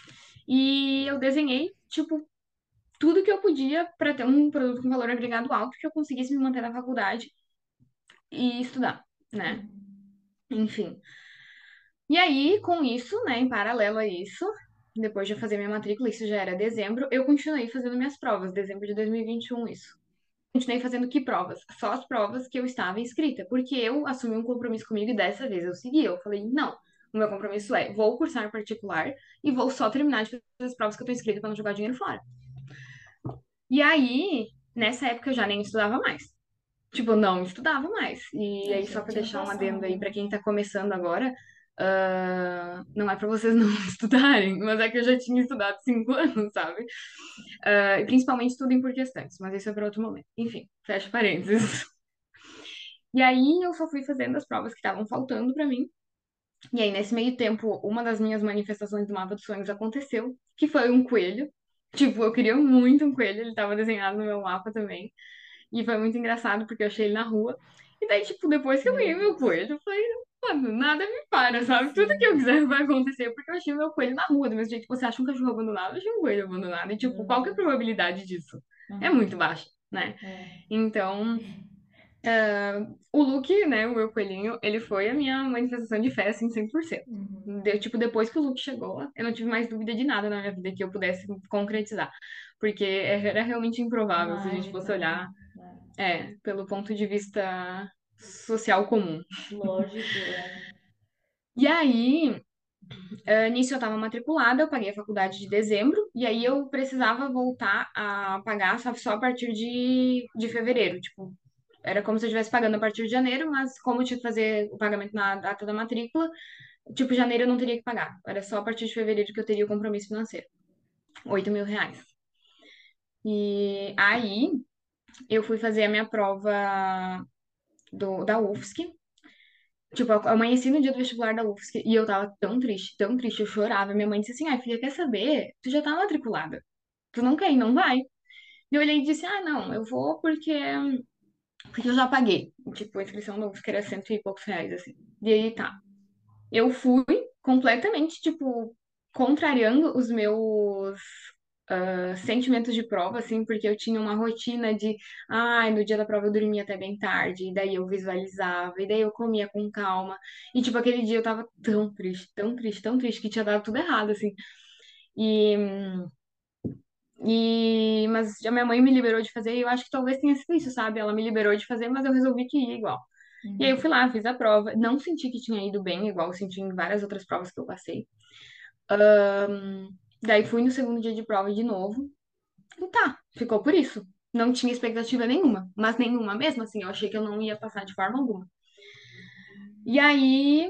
e eu desenhei, tipo, tudo que eu podia para ter um produto com valor agregado alto que eu conseguisse me manter na faculdade e estudar, né? Uhum. Enfim. E aí, com isso, né, em paralelo a isso, depois de eu fazer minha matrícula, isso já era dezembro, eu continuei fazendo minhas provas, dezembro de 2021, isso. Continuei fazendo que provas? Só as provas que eu estava inscrita, porque eu assumi um compromisso comigo e dessa vez eu segui. Eu falei, não, o meu compromisso é, vou cursar particular e vou só terminar de fazer as provas que eu tô inscrita para não jogar dinheiro fora. E aí, nessa época eu já nem estudava mais. Tipo, eu não estudava mais. E É, aí, já só pra tinha deixar um adendo aí passado, pra né? quem tá começando agora, não é pra vocês não estudarem, mas é que eu já tinha estudado 5 anos, sabe? E principalmente estudem por questões, mas isso é pra outro momento. Enfim, fecha parênteses. E aí, eu só fui fazendo as provas que estavam faltando pra mim. E aí, nesse meio tempo, uma das minhas manifestações do mapa dos sonhos aconteceu, que foi um coelho. Tipo, eu queria muito um coelho, ele tava desenhado no meu mapa também. E foi muito engraçado porque eu achei ele na rua. E daí, tipo, depois que eu Meu ganhei meu Deus. coelho, foi. mano, nada me para, sabe? Tudo que eu Sim, quiser vai acontecer, porque eu achei o meu coelho na rua. Do mesmo jeito que você acha um cachorro abandonado, eu achei um coelho abandonado. E, tipo, qual que é a verdade. probabilidade disso? É Aham, muito baixa, né? é. Então, o Luke, né, o meu coelhinho, ele foi a minha manifestação de fé, assim, 100%. Uhum. Tipo, depois que o Luke chegou, eu não tive mais dúvida de nada na minha vida que eu pudesse concretizar. Porque era realmente improvável se a gente fosse Mágica, olhar, né? É. pelo ponto de vista social comum. Lógico, é. E aí, nisso eu estava matriculada, eu paguei a faculdade de dezembro, e aí eu precisava voltar a pagar só a partir de fevereiro. Tipo, era como se eu estivesse pagando a partir de janeiro, mas como eu tinha que fazer o pagamento na data da matrícula, tipo, janeiro eu não teria que pagar. Era só a partir de fevereiro que eu teria o compromisso financeiro. R$ 8.000. E aí eu fui fazer a minha prova da UFSC. Tipo, eu amanheci no dia do vestibular da UFSC e eu tava tão triste, eu chorava. Minha mãe disse assim: ai, filha, quer saber? Tu já tá matriculada. Tu não quer ir, não vai. E eu olhei e disse: ah, não, eu vou porque eu já paguei. Tipo, a inscrição da UFSC era cento e poucos reais, assim. E aí tá. Eu fui completamente, tipo, contrariando os meus sentimentos de prova, assim, porque eu tinha uma rotina de, ai, no dia da prova eu dormia até bem tarde, e daí eu visualizava, e daí eu comia com calma. E, tipo, aquele dia eu tava tão triste, tão triste, tão triste, que tinha dado tudo errado, assim. E, mas a minha mãe me liberou de fazer, e eu acho que talvez tenha sido isso, sabe? Ela me liberou de fazer, mas eu resolvi que ia igual. E aí eu Uhum. fui lá, fiz a prova, não senti que tinha ido bem, igual eu senti em várias outras provas que eu passei. Daí fui no segundo dia de prova de novo. E tá, ficou por isso. Não tinha expectativa nenhuma, mas nenhuma mesmo, assim, eu achei que eu não ia passar de forma alguma. E aí,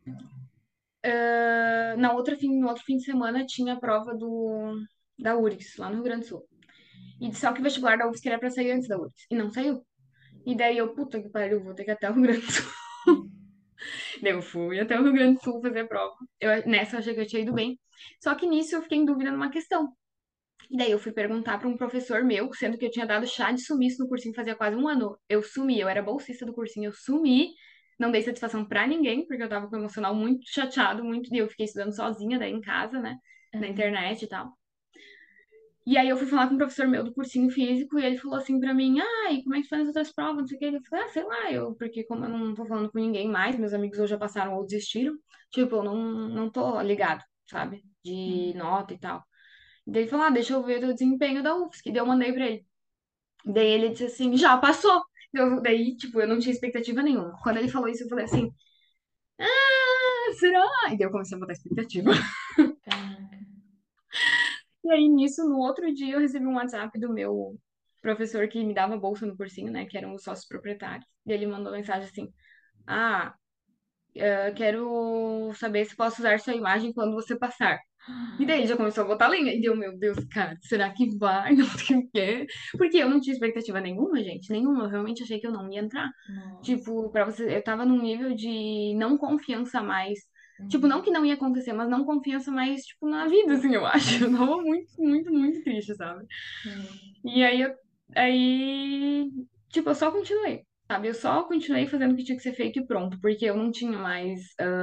no outro fim de semana, tinha a prova da URGS, lá no Rio Grande do Sul. E só que o vestibular da UFSC era pra sair antes da URGS, e não saiu. E daí eu, puta que pariu, vou ter que ir até o Rio Grande do Sul. Daí eu fui até o Rio Grande do Sul fazer a prova. Nessa eu achei que eu tinha ido bem. Só que nisso eu fiquei em dúvida numa questão. E daí eu fui perguntar para um professor meu, sendo que eu tinha dado chá de sumiço no cursinho fazia quase um ano. Eu sumi, eu era bolsista do cursinho, eu sumi, não dei satisfação para ninguém, porque eu tava com o emocional muito chateado, muito, e eu fiquei estudando sozinha daí em casa, né, na Aham. internet e tal. E aí eu fui falar com um professor meu do cursinho físico e ele falou assim pra mim: "Ai, como é que foi as outras provas?" Não sei o que. Eu falei: "Ah, sei lá, porque como eu não tô falando com ninguém mais, meus amigos ou já passaram ou desistiram, tipo, eu não tô ligado, sabe, de Uhum. nota e tal." Daí ele falou: "Ah, deixa eu ver o desempenho da UFSC." Daí eu mandei pra ele. Daí ele disse assim: "Já passou." Daí, tipo, eu não tinha expectativa nenhuma. Quando ele falou isso, eu falei assim: "Ah, será?" E daí eu comecei a botar expectativa. Caraca. E aí, nisso, no outro dia, eu recebi um WhatsApp do meu professor que me dava bolsa no cursinho, né? Que eram os sócios proprietários. E ele mandou mensagem assim: ah, eu quero saber se posso usar sua imagem quando você passar. E daí ele já começou a botar linha. E deu, meu Deus, cara, será que vai? Não sei o quê. Porque eu não tinha expectativa nenhuma, gente. Nenhuma. Eu realmente achei que eu não ia entrar. Nossa. Tipo, pra você, eu tava num nível de não confiança mais. Tipo, não Uhum. que não ia acontecer, mas não confiança mais, tipo, na vida, assim, eu acho. Eu tava muito, muito, muito triste, sabe? É. E aí, tipo, eu só continuei, sabe? Eu só continuei fazendo o que tinha que ser feito e pronto, porque eu não tinha mais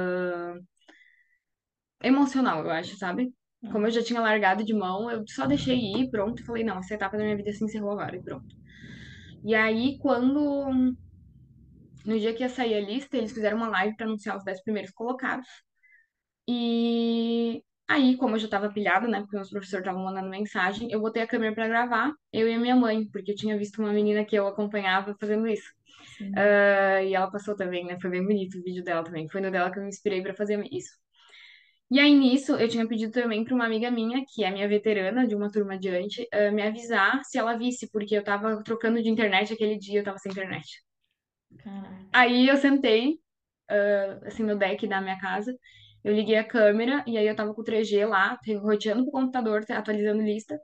emocional, eu acho, sabe? Como eu Aham. já tinha largado de mão, eu só deixei ir, pronto, e falei, não, essa etapa da minha vida se encerrou agora, e pronto. E aí, no dia que ia sair a lista, eles fizeram uma live pra anunciar os 10 primeiros colocados. E aí, como eu já tava pilhada, né, porque meus professores estavam mandando mensagem, eu botei a câmera pra gravar, eu e a minha mãe, porque eu tinha visto uma menina que eu acompanhava fazendo isso. Sim. E ela passou também, né? Foi bem bonito o vídeo dela também. Foi no dela que eu me inspirei pra fazer isso. E aí, nisso, eu tinha pedido também pra uma amiga minha, que é minha veterana de uma turma adiante, me avisar se ela visse, porque eu tava trocando de internet aquele dia, eu tava sem internet. Caraca. Aí eu sentei, assim, no deck da minha casa, eu liguei a câmera, e aí eu tava com o 3G lá, roteando pro computador, atualizando lista.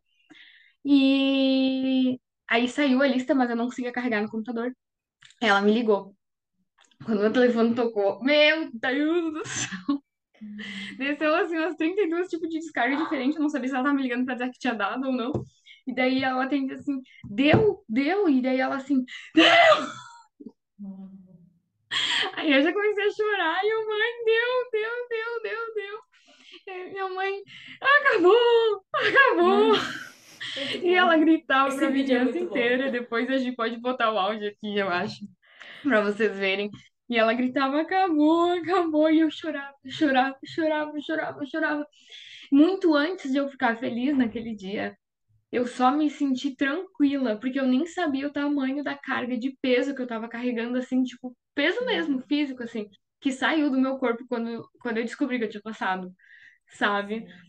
E aí saiu a lista, mas eu não conseguia carregar no computador. Ela me ligou. Quando meu telefone tocou, meu Deus do céu, desceu assim umas 32 tipos de descarga diferentes. Eu não sabia se ela tava me ligando pra dizer que tinha dado ou não. E daí ela atende assim, deu, deu. E daí ela assim, Uhum. Aí eu já comecei a chorar e eu, mãe, deu. E minha mãe, acabou, Mano, acabou. muito E ela bom. gritava Esse pra vídeo é vizinhança muito bom. inteira. Depois a gente pode botar o áudio aqui, eu acho, pra vocês verem. E ela gritava, acabou, acabou. E eu chorava. Muito antes de eu ficar feliz naquele dia, eu só me senti tranquila, porque eu nem sabia o tamanho da carga de peso que eu tava carregando, assim, tipo, peso mesmo, Sim, físico, assim, que saiu do meu corpo quando eu descobri que eu tinha passado, sabe? sim.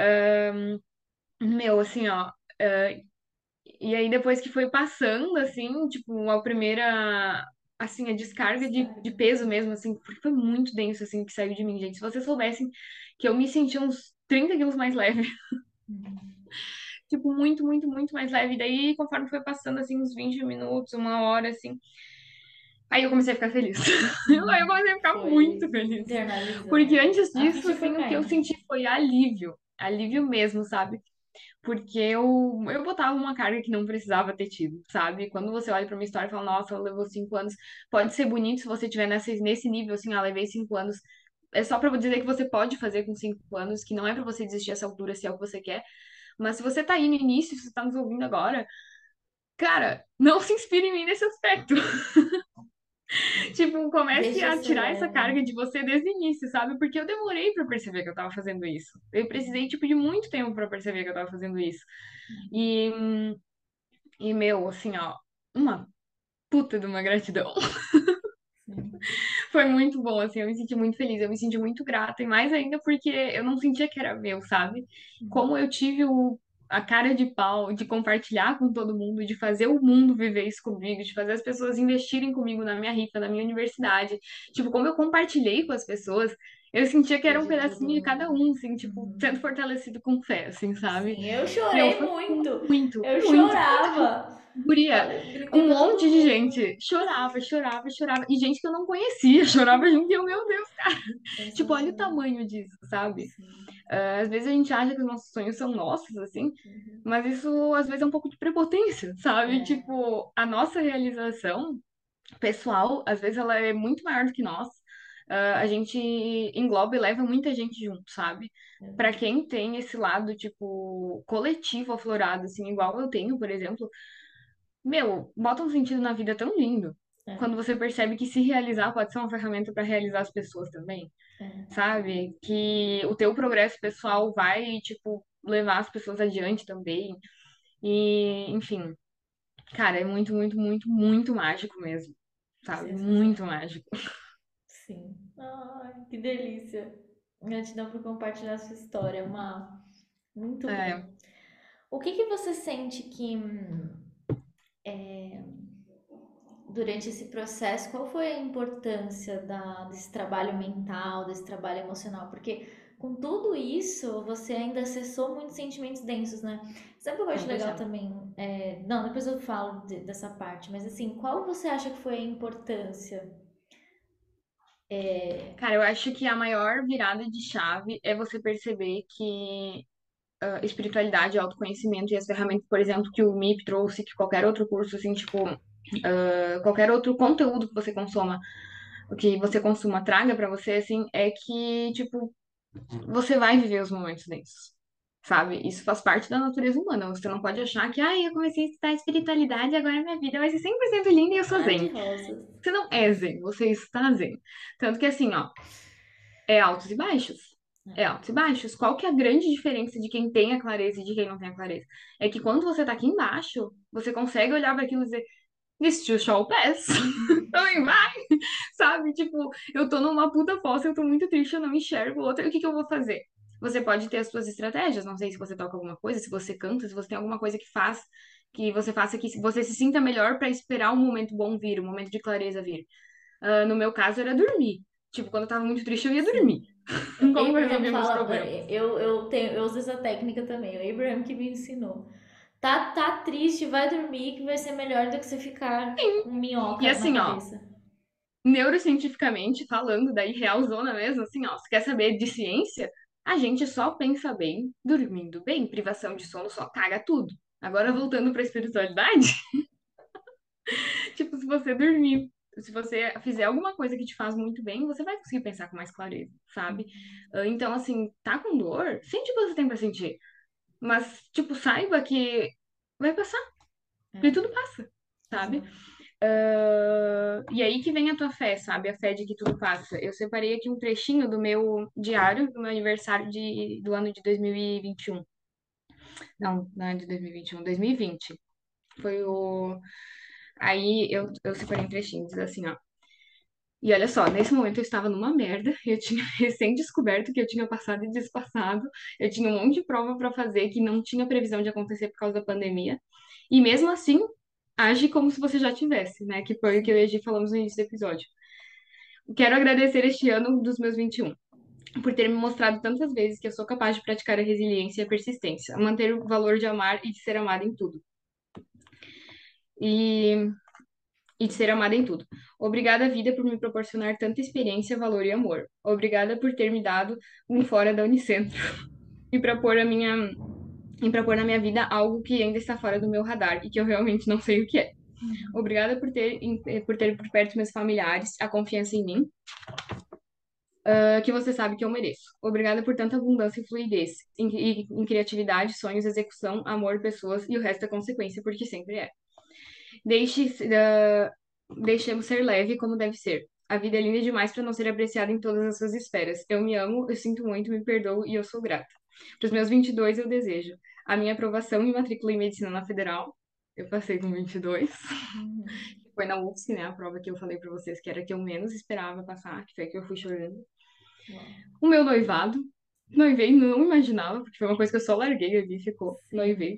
Meu, assim, ó. E aí depois que foi passando, assim, tipo, a primeira, assim, a descarga de Descarga. peso mesmo, assim, porque foi muito denso, assim, que saiu de mim, gente. Se vocês soubessem que eu me sentia uns 30 quilos mais leve, Uhum. tipo, muito mais leve. E daí, conforme foi passando, assim, uns 20 minutos, uma hora, assim, aí eu comecei a ficar feliz. Aí eu Uhum. comecei a ficar muito Foi feliz. Porque internalizando. antes A disso, ficha foi assim, o que eu caindo. senti foi alívio. Alívio mesmo, sabe? Porque eu botava uma carga que não precisava ter tido, sabe? Quando você olha pra minha história e fala, nossa, ela levou 5 anos. Pode ser bonito se você tiver nesse nível, assim, ah, levei 5 anos. É só pra dizer que você pode fazer com 5 anos, que não é pra você desistir essa altura se é o que você quer. Mas se você tá aí no início, se você tá nos ouvindo agora, cara, não se inspire em mim nesse aspecto. Tipo, comece Deixa a ser tirar essa leve. carga de você desde o início, sabe? Porque eu demorei pra perceber que eu tava fazendo isso. Eu precisei, tipo, de muito tempo pra perceber que eu tava fazendo isso. E meu, assim, ó, uma puta de uma gratidão. Sim. Foi muito bom, assim, eu me senti muito feliz, eu me senti muito grata, e mais ainda porque eu não sentia que era meu, sabe? Como eu tive a cara de pau de compartilhar com todo mundo, de fazer o mundo viver isso comigo, de fazer as pessoas investirem comigo na minha rifa, na minha universidade. Tipo, como eu compartilhei com as pessoas, eu sentia que Foi era um de todo pedacinho de cada mundo. um, assim, tipo, sendo Uhum. fortalecido com fé, assim, sabe? Sim, eu Meu, chorei foi muito. muito, Eu muito, muito. chorava. Guria, Falei, gritei um pra monte todo de mundo. gente chorava. E gente que eu não conhecia chorava junto. E eu, meu Deus, tipo, olha o Sensacional. tamanho disso, sabe? Sim. Às vezes a gente acha que os nossos sonhos são nossos, assim, Uhum. mas isso às vezes é um pouco de prepotência, sabe? É, Tipo, a nossa realização pessoal, às vezes ela é muito maior do que nós. A gente engloba e leva muita gente junto, sabe? Pra uhum. quem tem esse lado, tipo, coletivo aflorado, assim, igual eu tenho, por exemplo. Meu, bota um sentido na vida tão lindo. Quando É, você percebe que se realizar pode ser uma ferramenta para realizar as pessoas também, é, sabe? Que o teu progresso pessoal vai, tipo, levar as pessoas adiante também. E, enfim, cara, é muito mágico mesmo, sabe? Muito sensacional. mágico. Sim. Ai, que delícia. Gratidão por compartilhar sua história, Má. Muito É, bom. O que que você sente que durante esse processo, qual foi a importância desse trabalho mental, desse trabalho emocional? Porque com tudo isso, você ainda acessou muitos sentimentos densos, né? Sabe o que eu acho cem por legal cento. também? Não, depois eu falo dessa parte, mas assim, qual você acha que foi a importância? Cara, eu acho que a maior virada de chave é você perceber que espiritualidade, autoconhecimento e as ferramentas, por exemplo, que o MIP trouxe, que qualquer outro curso, assim, tipo, qualquer outro conteúdo que você consuma, o que você consuma traga pra você, assim, é que, tipo, você vai viver os momentos densos. Sabe? Isso faz parte da natureza humana. Você não pode achar que, eu comecei a estudar espiritualidade e agora minha vida vai ser 100% linda e eu sou Mar de zen. rosas. Você não é zen, você está zen. Tanto que, assim, ó, é altos e baixos. É É. altos e baixos. Qual que é a grande diferença de quem tem a clareza e de quem não tem a clareza? É que quando você tá aqui embaixo, você consegue olhar para aquilo e dizer, this too shall pass. Também Sim. vai, sabe? Tipo, eu tô numa puta fossa, eu tô muito triste, eu não enxergo outra, e o que que eu vou fazer? Você pode ter as suas estratégias, não sei se você toca alguma coisa, se você canta, se você tem alguma coisa que faz, que você faça que você se sinta melhor para esperar um momento bom vir, um momento de clareza vir. No meu caso era dormir. Tipo, quando eu tava muito triste, eu ia dormir. Sim. Como Abraham resolver meus fala, problemas? eu uso essa técnica também. O Abraham que me ensinou. Tá triste, vai dormir que vai ser melhor do que você ficar com E minhoca na assim, ó, cabeça. neurocientificamente falando, daí realzona mesmo, assim, ó, se quer saber de ciência, a gente só pensa bem dormindo bem. Privação de sono só caga tudo. Agora, voltando pra espiritualidade, tipo, se você dormir. se você fizer alguma coisa que te faz muito bem, você vai conseguir pensar com mais clareza, sabe? Então, assim, tá com dor, sente o que você tem pra sentir. Mas, tipo, saiba que vai passar, e É, tudo passa, sabe? exato. E aí que vem a tua fé, sabe? A fé de que tudo passa. Eu separei aqui um trechinho do meu diário do meu aniversário do ano de 2021. Não é de 2021, 2020. Foi o. Aí eu separei um trechinho, diz assim, ó. E olha só, nesse momento eu estava numa merda, eu tinha recém-descoberto que eu tinha passado e despassado, eu tinha um monte de prova para fazer que não tinha previsão de acontecer por causa da pandemia, e mesmo assim, age como se você já tivesse, né? Que foi o que eu e a Sim. Gi falamos no início do episódio. Quero agradecer este ano dos meus 21, por ter me mostrado tantas vezes que eu sou capaz de praticar a resiliência e a persistência, manter o valor de amar e de ser amada em tudo. E de ser amada em tudo. Obrigada, vida, por me proporcionar tanta experiência, valor e amor. Obrigada por ter me dado um fora da Unicentro e para pôr a minha e para pôr na minha vida algo que ainda está fora do meu radar e que eu realmente não sei o que é. Uhum. Obrigada por ter por perto meus familiares, a confiança em mim, que você sabe que eu mereço. Obrigada por tanta abundância e fluidez em criatividade, sonhos, execução, amor, pessoas e o resto é consequência, porque sempre é. Deixe, deixemos ser leve como deve ser. A vida é linda demais para não ser apreciada em todas as suas esferas. Eu me amo, eu sinto muito, me perdoo e eu sou grata. Para os meus 22, eu desejo a minha aprovação e matrícula em medicina na Federal. Eu passei com 22. Uhum. Foi na UFSC, né? A prova que eu falei para vocês que era a que eu menos esperava passar, que foi a que eu fui chorando. Uau. O meu noivado. Noivei, não imaginava, porque foi uma coisa que eu só larguei ali e ficou. Sim. Noivei.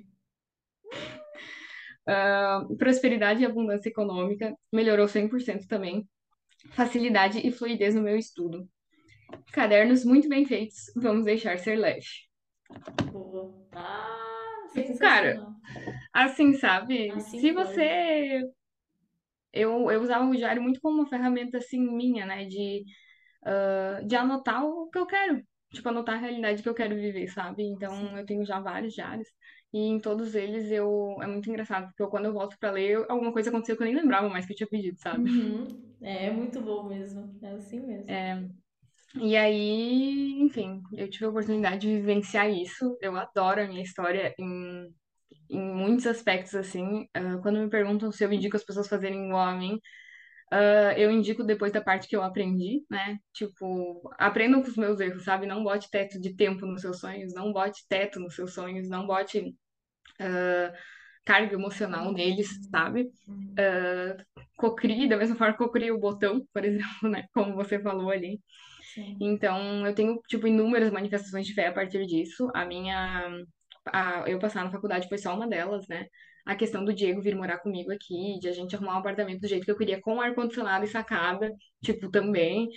Prosperidade e abundância econômica. Melhorou 100% também. Facilidade e fluidez no meu estudo. Cadernos muito bem feitos, vamos deixar ser leve. Boa. Ah, Tipo, cara, sensacional. assim, sabe? Assim Se foi. você. Eu usava o diário muito como uma ferramenta, assim, minha, né? De anotar o que eu quero. Tipo, anotar a realidade que eu quero viver, sabe? Então, eu Sim. tenho já vários diários. E em todos eles eu. É muito engraçado, porque quando eu volto pra ler, alguma coisa aconteceu que eu nem lembrava mais que eu tinha pedido, sabe? Uhum. É muito bom mesmo. É assim mesmo. E aí, enfim, eu tive a oportunidade de vivenciar isso. Eu adoro a minha história em muitos aspectos, assim. Quando me perguntam se eu indico as pessoas fazerem igual a mim, eu indico depois da parte que eu aprendi, né? Tipo, aprendam com os meus erros, sabe? Não bote teto de tempo nos seus sonhos, não bote teto nos seus sonhos, não bote carga emocional neles, Uhum. sabe? Uhum. Cocrie, da mesma forma que cocrie o botão, por exemplo, né? Como você falou ali. Sim. Então, eu tenho, tipo, inúmeras manifestações de fé a partir disso. Eu passar na faculdade foi só uma delas, né? A questão do Diego vir morar comigo aqui, de a gente arrumar um apartamento do jeito que eu queria, com ar-condicionado e sacada, tipo, também.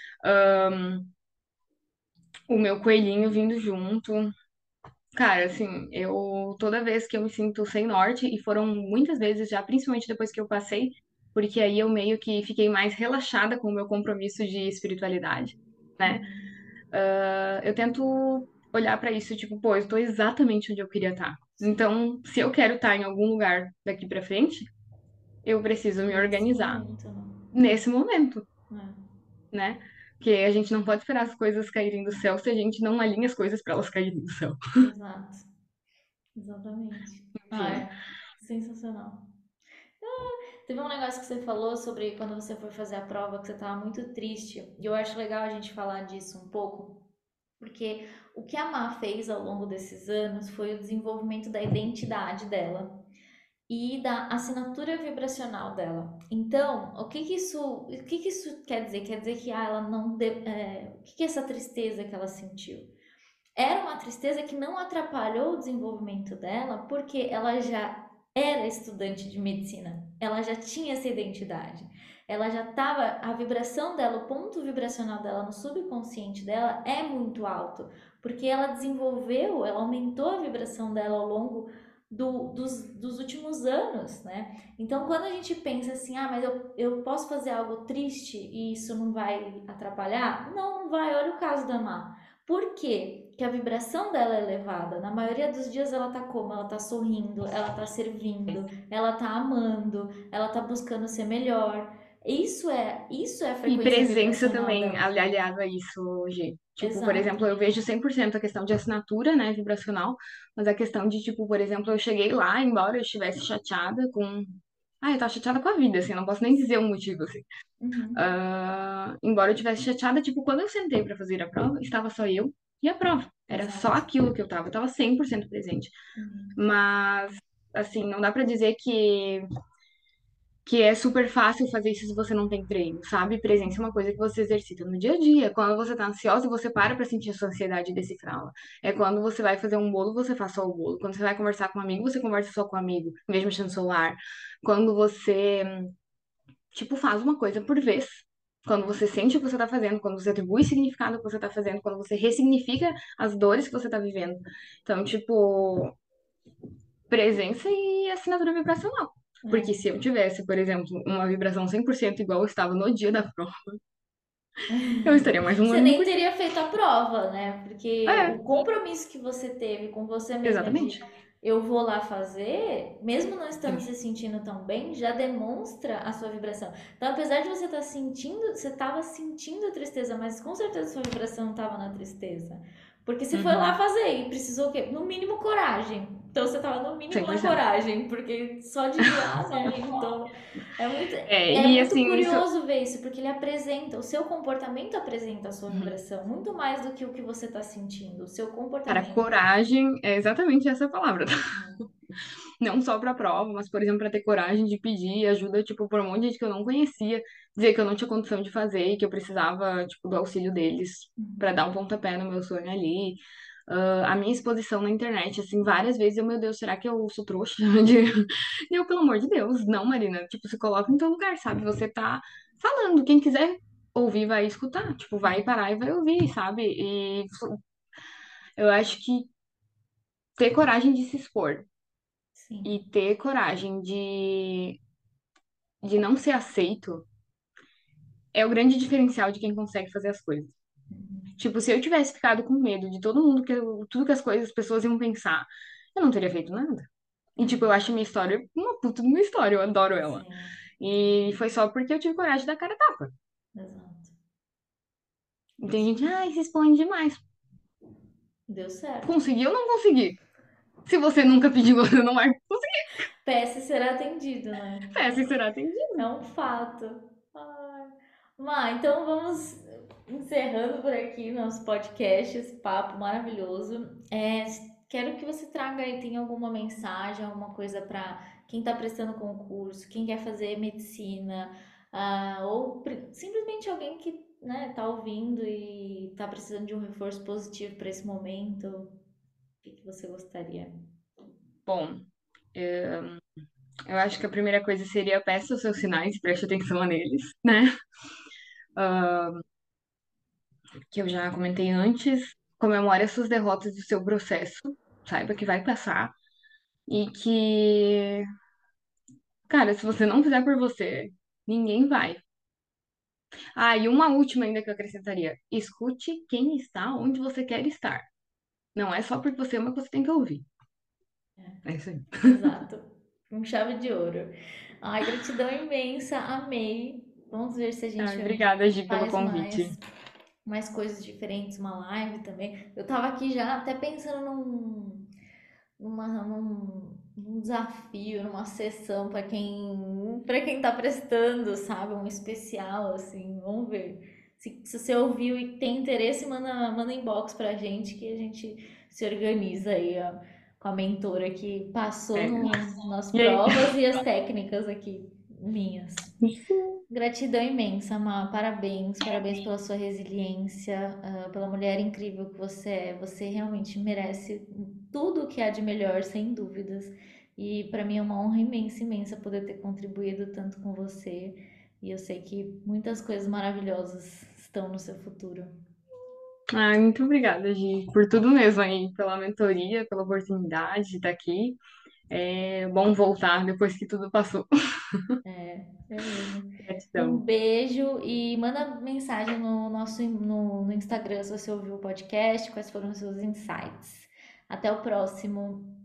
O meu coelhinho vindo junto. Cara, assim, toda vez que eu me sinto sem norte, e foram muitas vezes já, principalmente depois que eu passei, porque aí eu meio que fiquei mais relaxada com o meu compromisso de espiritualidade, né? Uhum. Eu tento olhar pra isso, tipo, pô, eu estou exatamente onde eu queria estar. Sim. Então, se eu quero estar em algum lugar daqui pra frente, eu preciso me Nesse organizar momento, nesse momento, né? né? Porque a gente não pode esperar as coisas caírem do céu se a gente não alinha as coisas pra elas caírem do céu. Exato. Exatamente. Ah, Enfim. é sensacional. Teve um negócio que você falou sobre quando você foi fazer a prova que você estava muito triste. E eu acho legal a gente falar disso um pouco, porque o que a Má fez ao longo desses anos foi o desenvolvimento da identidade dela e da assinatura vibracional dela. Então, o que que isso quer dizer? Quer dizer que ela não o que que é essa tristeza que ela sentiu? Era uma tristeza que não atrapalhou o desenvolvimento dela, porque ela já era estudante de medicina, ela já tinha essa identidade, ela já estava, a vibração dela, o ponto vibracional dela no subconsciente dela é muito alto, porque ela desenvolveu, ela aumentou a vibração dela ao longo dos últimos anos, né? Então, quando a gente pensa assim, ah, mas eu posso fazer algo triste e isso não vai atrapalhar? Não, não vai. Olha o caso da Má. Por quê? Que a vibração dela é elevada. Na maioria dos dias ela tá como? Ela tá sorrindo, ela tá servindo, ela tá amando, ela tá buscando ser melhor. isso é a E frequência presença vibracional também, dela. aliado a isso, G. Tipo, por Exato. exemplo, eu vejo 100% a questão de assinatura, né, vibracional, mas a questão de, tipo, por exemplo, eu cheguei lá, embora eu estivesse chateada com. Ah, eu tava chateada com a vida, assim, não posso nem dizer um motivo, assim. Uhum. Embora eu estivesse chateada, tipo, quando eu sentei pra fazer a prova, estava só eu e a prova. Era só Exato. aquilo que eu tava 100% presente. Uhum. Mas, assim, não dá pra dizer que é super fácil fazer isso se você não tem treino, sabe? Presença é uma coisa que você exercita no dia a dia. Quando você tá ansiosa, você para pra sentir a sua ansiedade e decifrá-la. É quando você vai fazer um bolo, você faz só o bolo. Quando você vai conversar com um amigo, você conversa só com o amigo, em vez de mexer no celular. Quando você, tipo, faz uma coisa por vez. Quando você sente o que você tá fazendo, quando você atribui significado ao que você tá fazendo, quando você ressignifica as dores que você tá vivendo. Então, tipo, presença e assinatura vibracional. Porque É. se eu tivesse, por exemplo, uma vibração 100% igual eu estava no dia da prova, eu estaria mais um Você ano no nem cursinho. teria feito a prova, né? Porque o É, compromisso que você teve com você mesma exatamente. de eu vou lá fazer, mesmo não estando Sim. se sentindo tão bem, já demonstra a sua vibração. Então, apesar de você estar sentindo, você estava sentindo a tristeza, mas com certeza sua vibração estava na tristeza. Porque você foi lá Uhum. fazer e precisou o quê? No mínimo coragem. Então você estava no mínimo na 100%. coragem, porque só de ir lá, né? Então É, é e muito assim, isso. curioso ver isso, porque ele apresenta, o seu comportamento apresenta a sua Uhum. vibração, muito mais do que o que você está sentindo. O seu Cara, comportamento. coragem é exatamente essa palavra. Hum. Não só pra prova, mas, por exemplo, pra ter coragem de pedir ajuda, tipo, por um monte de gente que eu não conhecia, dizer que eu não tinha condição de fazer e que eu precisava, tipo, do auxílio deles pra Uhum. dar um pontapé no meu sonho ali. A minha exposição na internet, assim, várias vezes eu, meu Deus, será que eu sou trouxa? E eu, pelo amor de Deus, não, Marina, tipo, se coloca em teu lugar, sabe? Você tá falando, quem quiser ouvir vai escutar, tipo, vai parar e vai ouvir, sabe? E eu acho que ter coragem de se expor e Sim. ter coragem de não ser aceito é o grande diferencial de quem consegue fazer as coisas. Uhum. Tipo, se eu tivesse ficado com medo de todo mundo, tudo que as pessoas iam pensar, eu não teria feito nada. E, tipo, eu acho minha história uma puta de uma história, eu adoro ela. Sim, E foi só porque eu tive coragem da cara a tapa. exato. E tem Isso. gente, ai, se expõe demais. Deu certo. Consegui ou não consegui? Se você nunca pediu, você não vai conseguir. PS será atendido, né? Peça e será atendido. É um fato. Ai. Então vamos encerrando por aqui nosso podcast, esse papo maravilhoso. Quero que você traga aí, tem alguma mensagem, alguma coisa para quem está prestando concurso, quem quer fazer medicina, ou simplesmente alguém que tá ouvindo e está precisando de um reforço positivo para esse momento. O que que você gostaria? Bom, eu acho que a primeira coisa seria peça os seus sinais e preste atenção neles, né? Que eu já comentei antes. Comemore as suas derrotas do seu processo. Saiba que vai passar. E que, cara, se você não fizer por você, ninguém vai. Ah, e uma última ainda que eu acrescentaria. Escute quem está onde você quer estar. Não é só porque você ama que você tem que ouvir. É isso aí. Exato. Com chave de ouro. Ai, gratidão imensa, amei. Vamos ver se a Ai, gente obrigada, Gi, pelo faz convite. mais coisas diferentes, uma live também. Eu tava aqui já até pensando num desafio, numa sessão para quem tá prestando, sabe? Um especial, assim. Vamos ver. Se você ouviu e tem interesse, manda inbox pra gente que a gente se organiza aí, ó, com a mentora que passou É. nas E aí? provas e as técnicas aqui minhas. Gratidão imensa, Má. Parabéns, parabéns pela sua resiliência, pela mulher incrível que você é. Você realmente merece tudo o que há de melhor, sem dúvidas. E para mim é uma honra imensa, imensa poder ter contribuído tanto com você. E eu sei que muitas coisas maravilhosas estão no seu futuro. Ai, muito obrigada, Gi, por tudo mesmo aí, pela mentoria, pela oportunidade de estar aqui. É bom voltar depois que tudo passou. É mesmo. Um Gratidão. beijo e manda mensagem no Instagram se você ouviu o podcast, quais foram os seus insights. Até o próximo.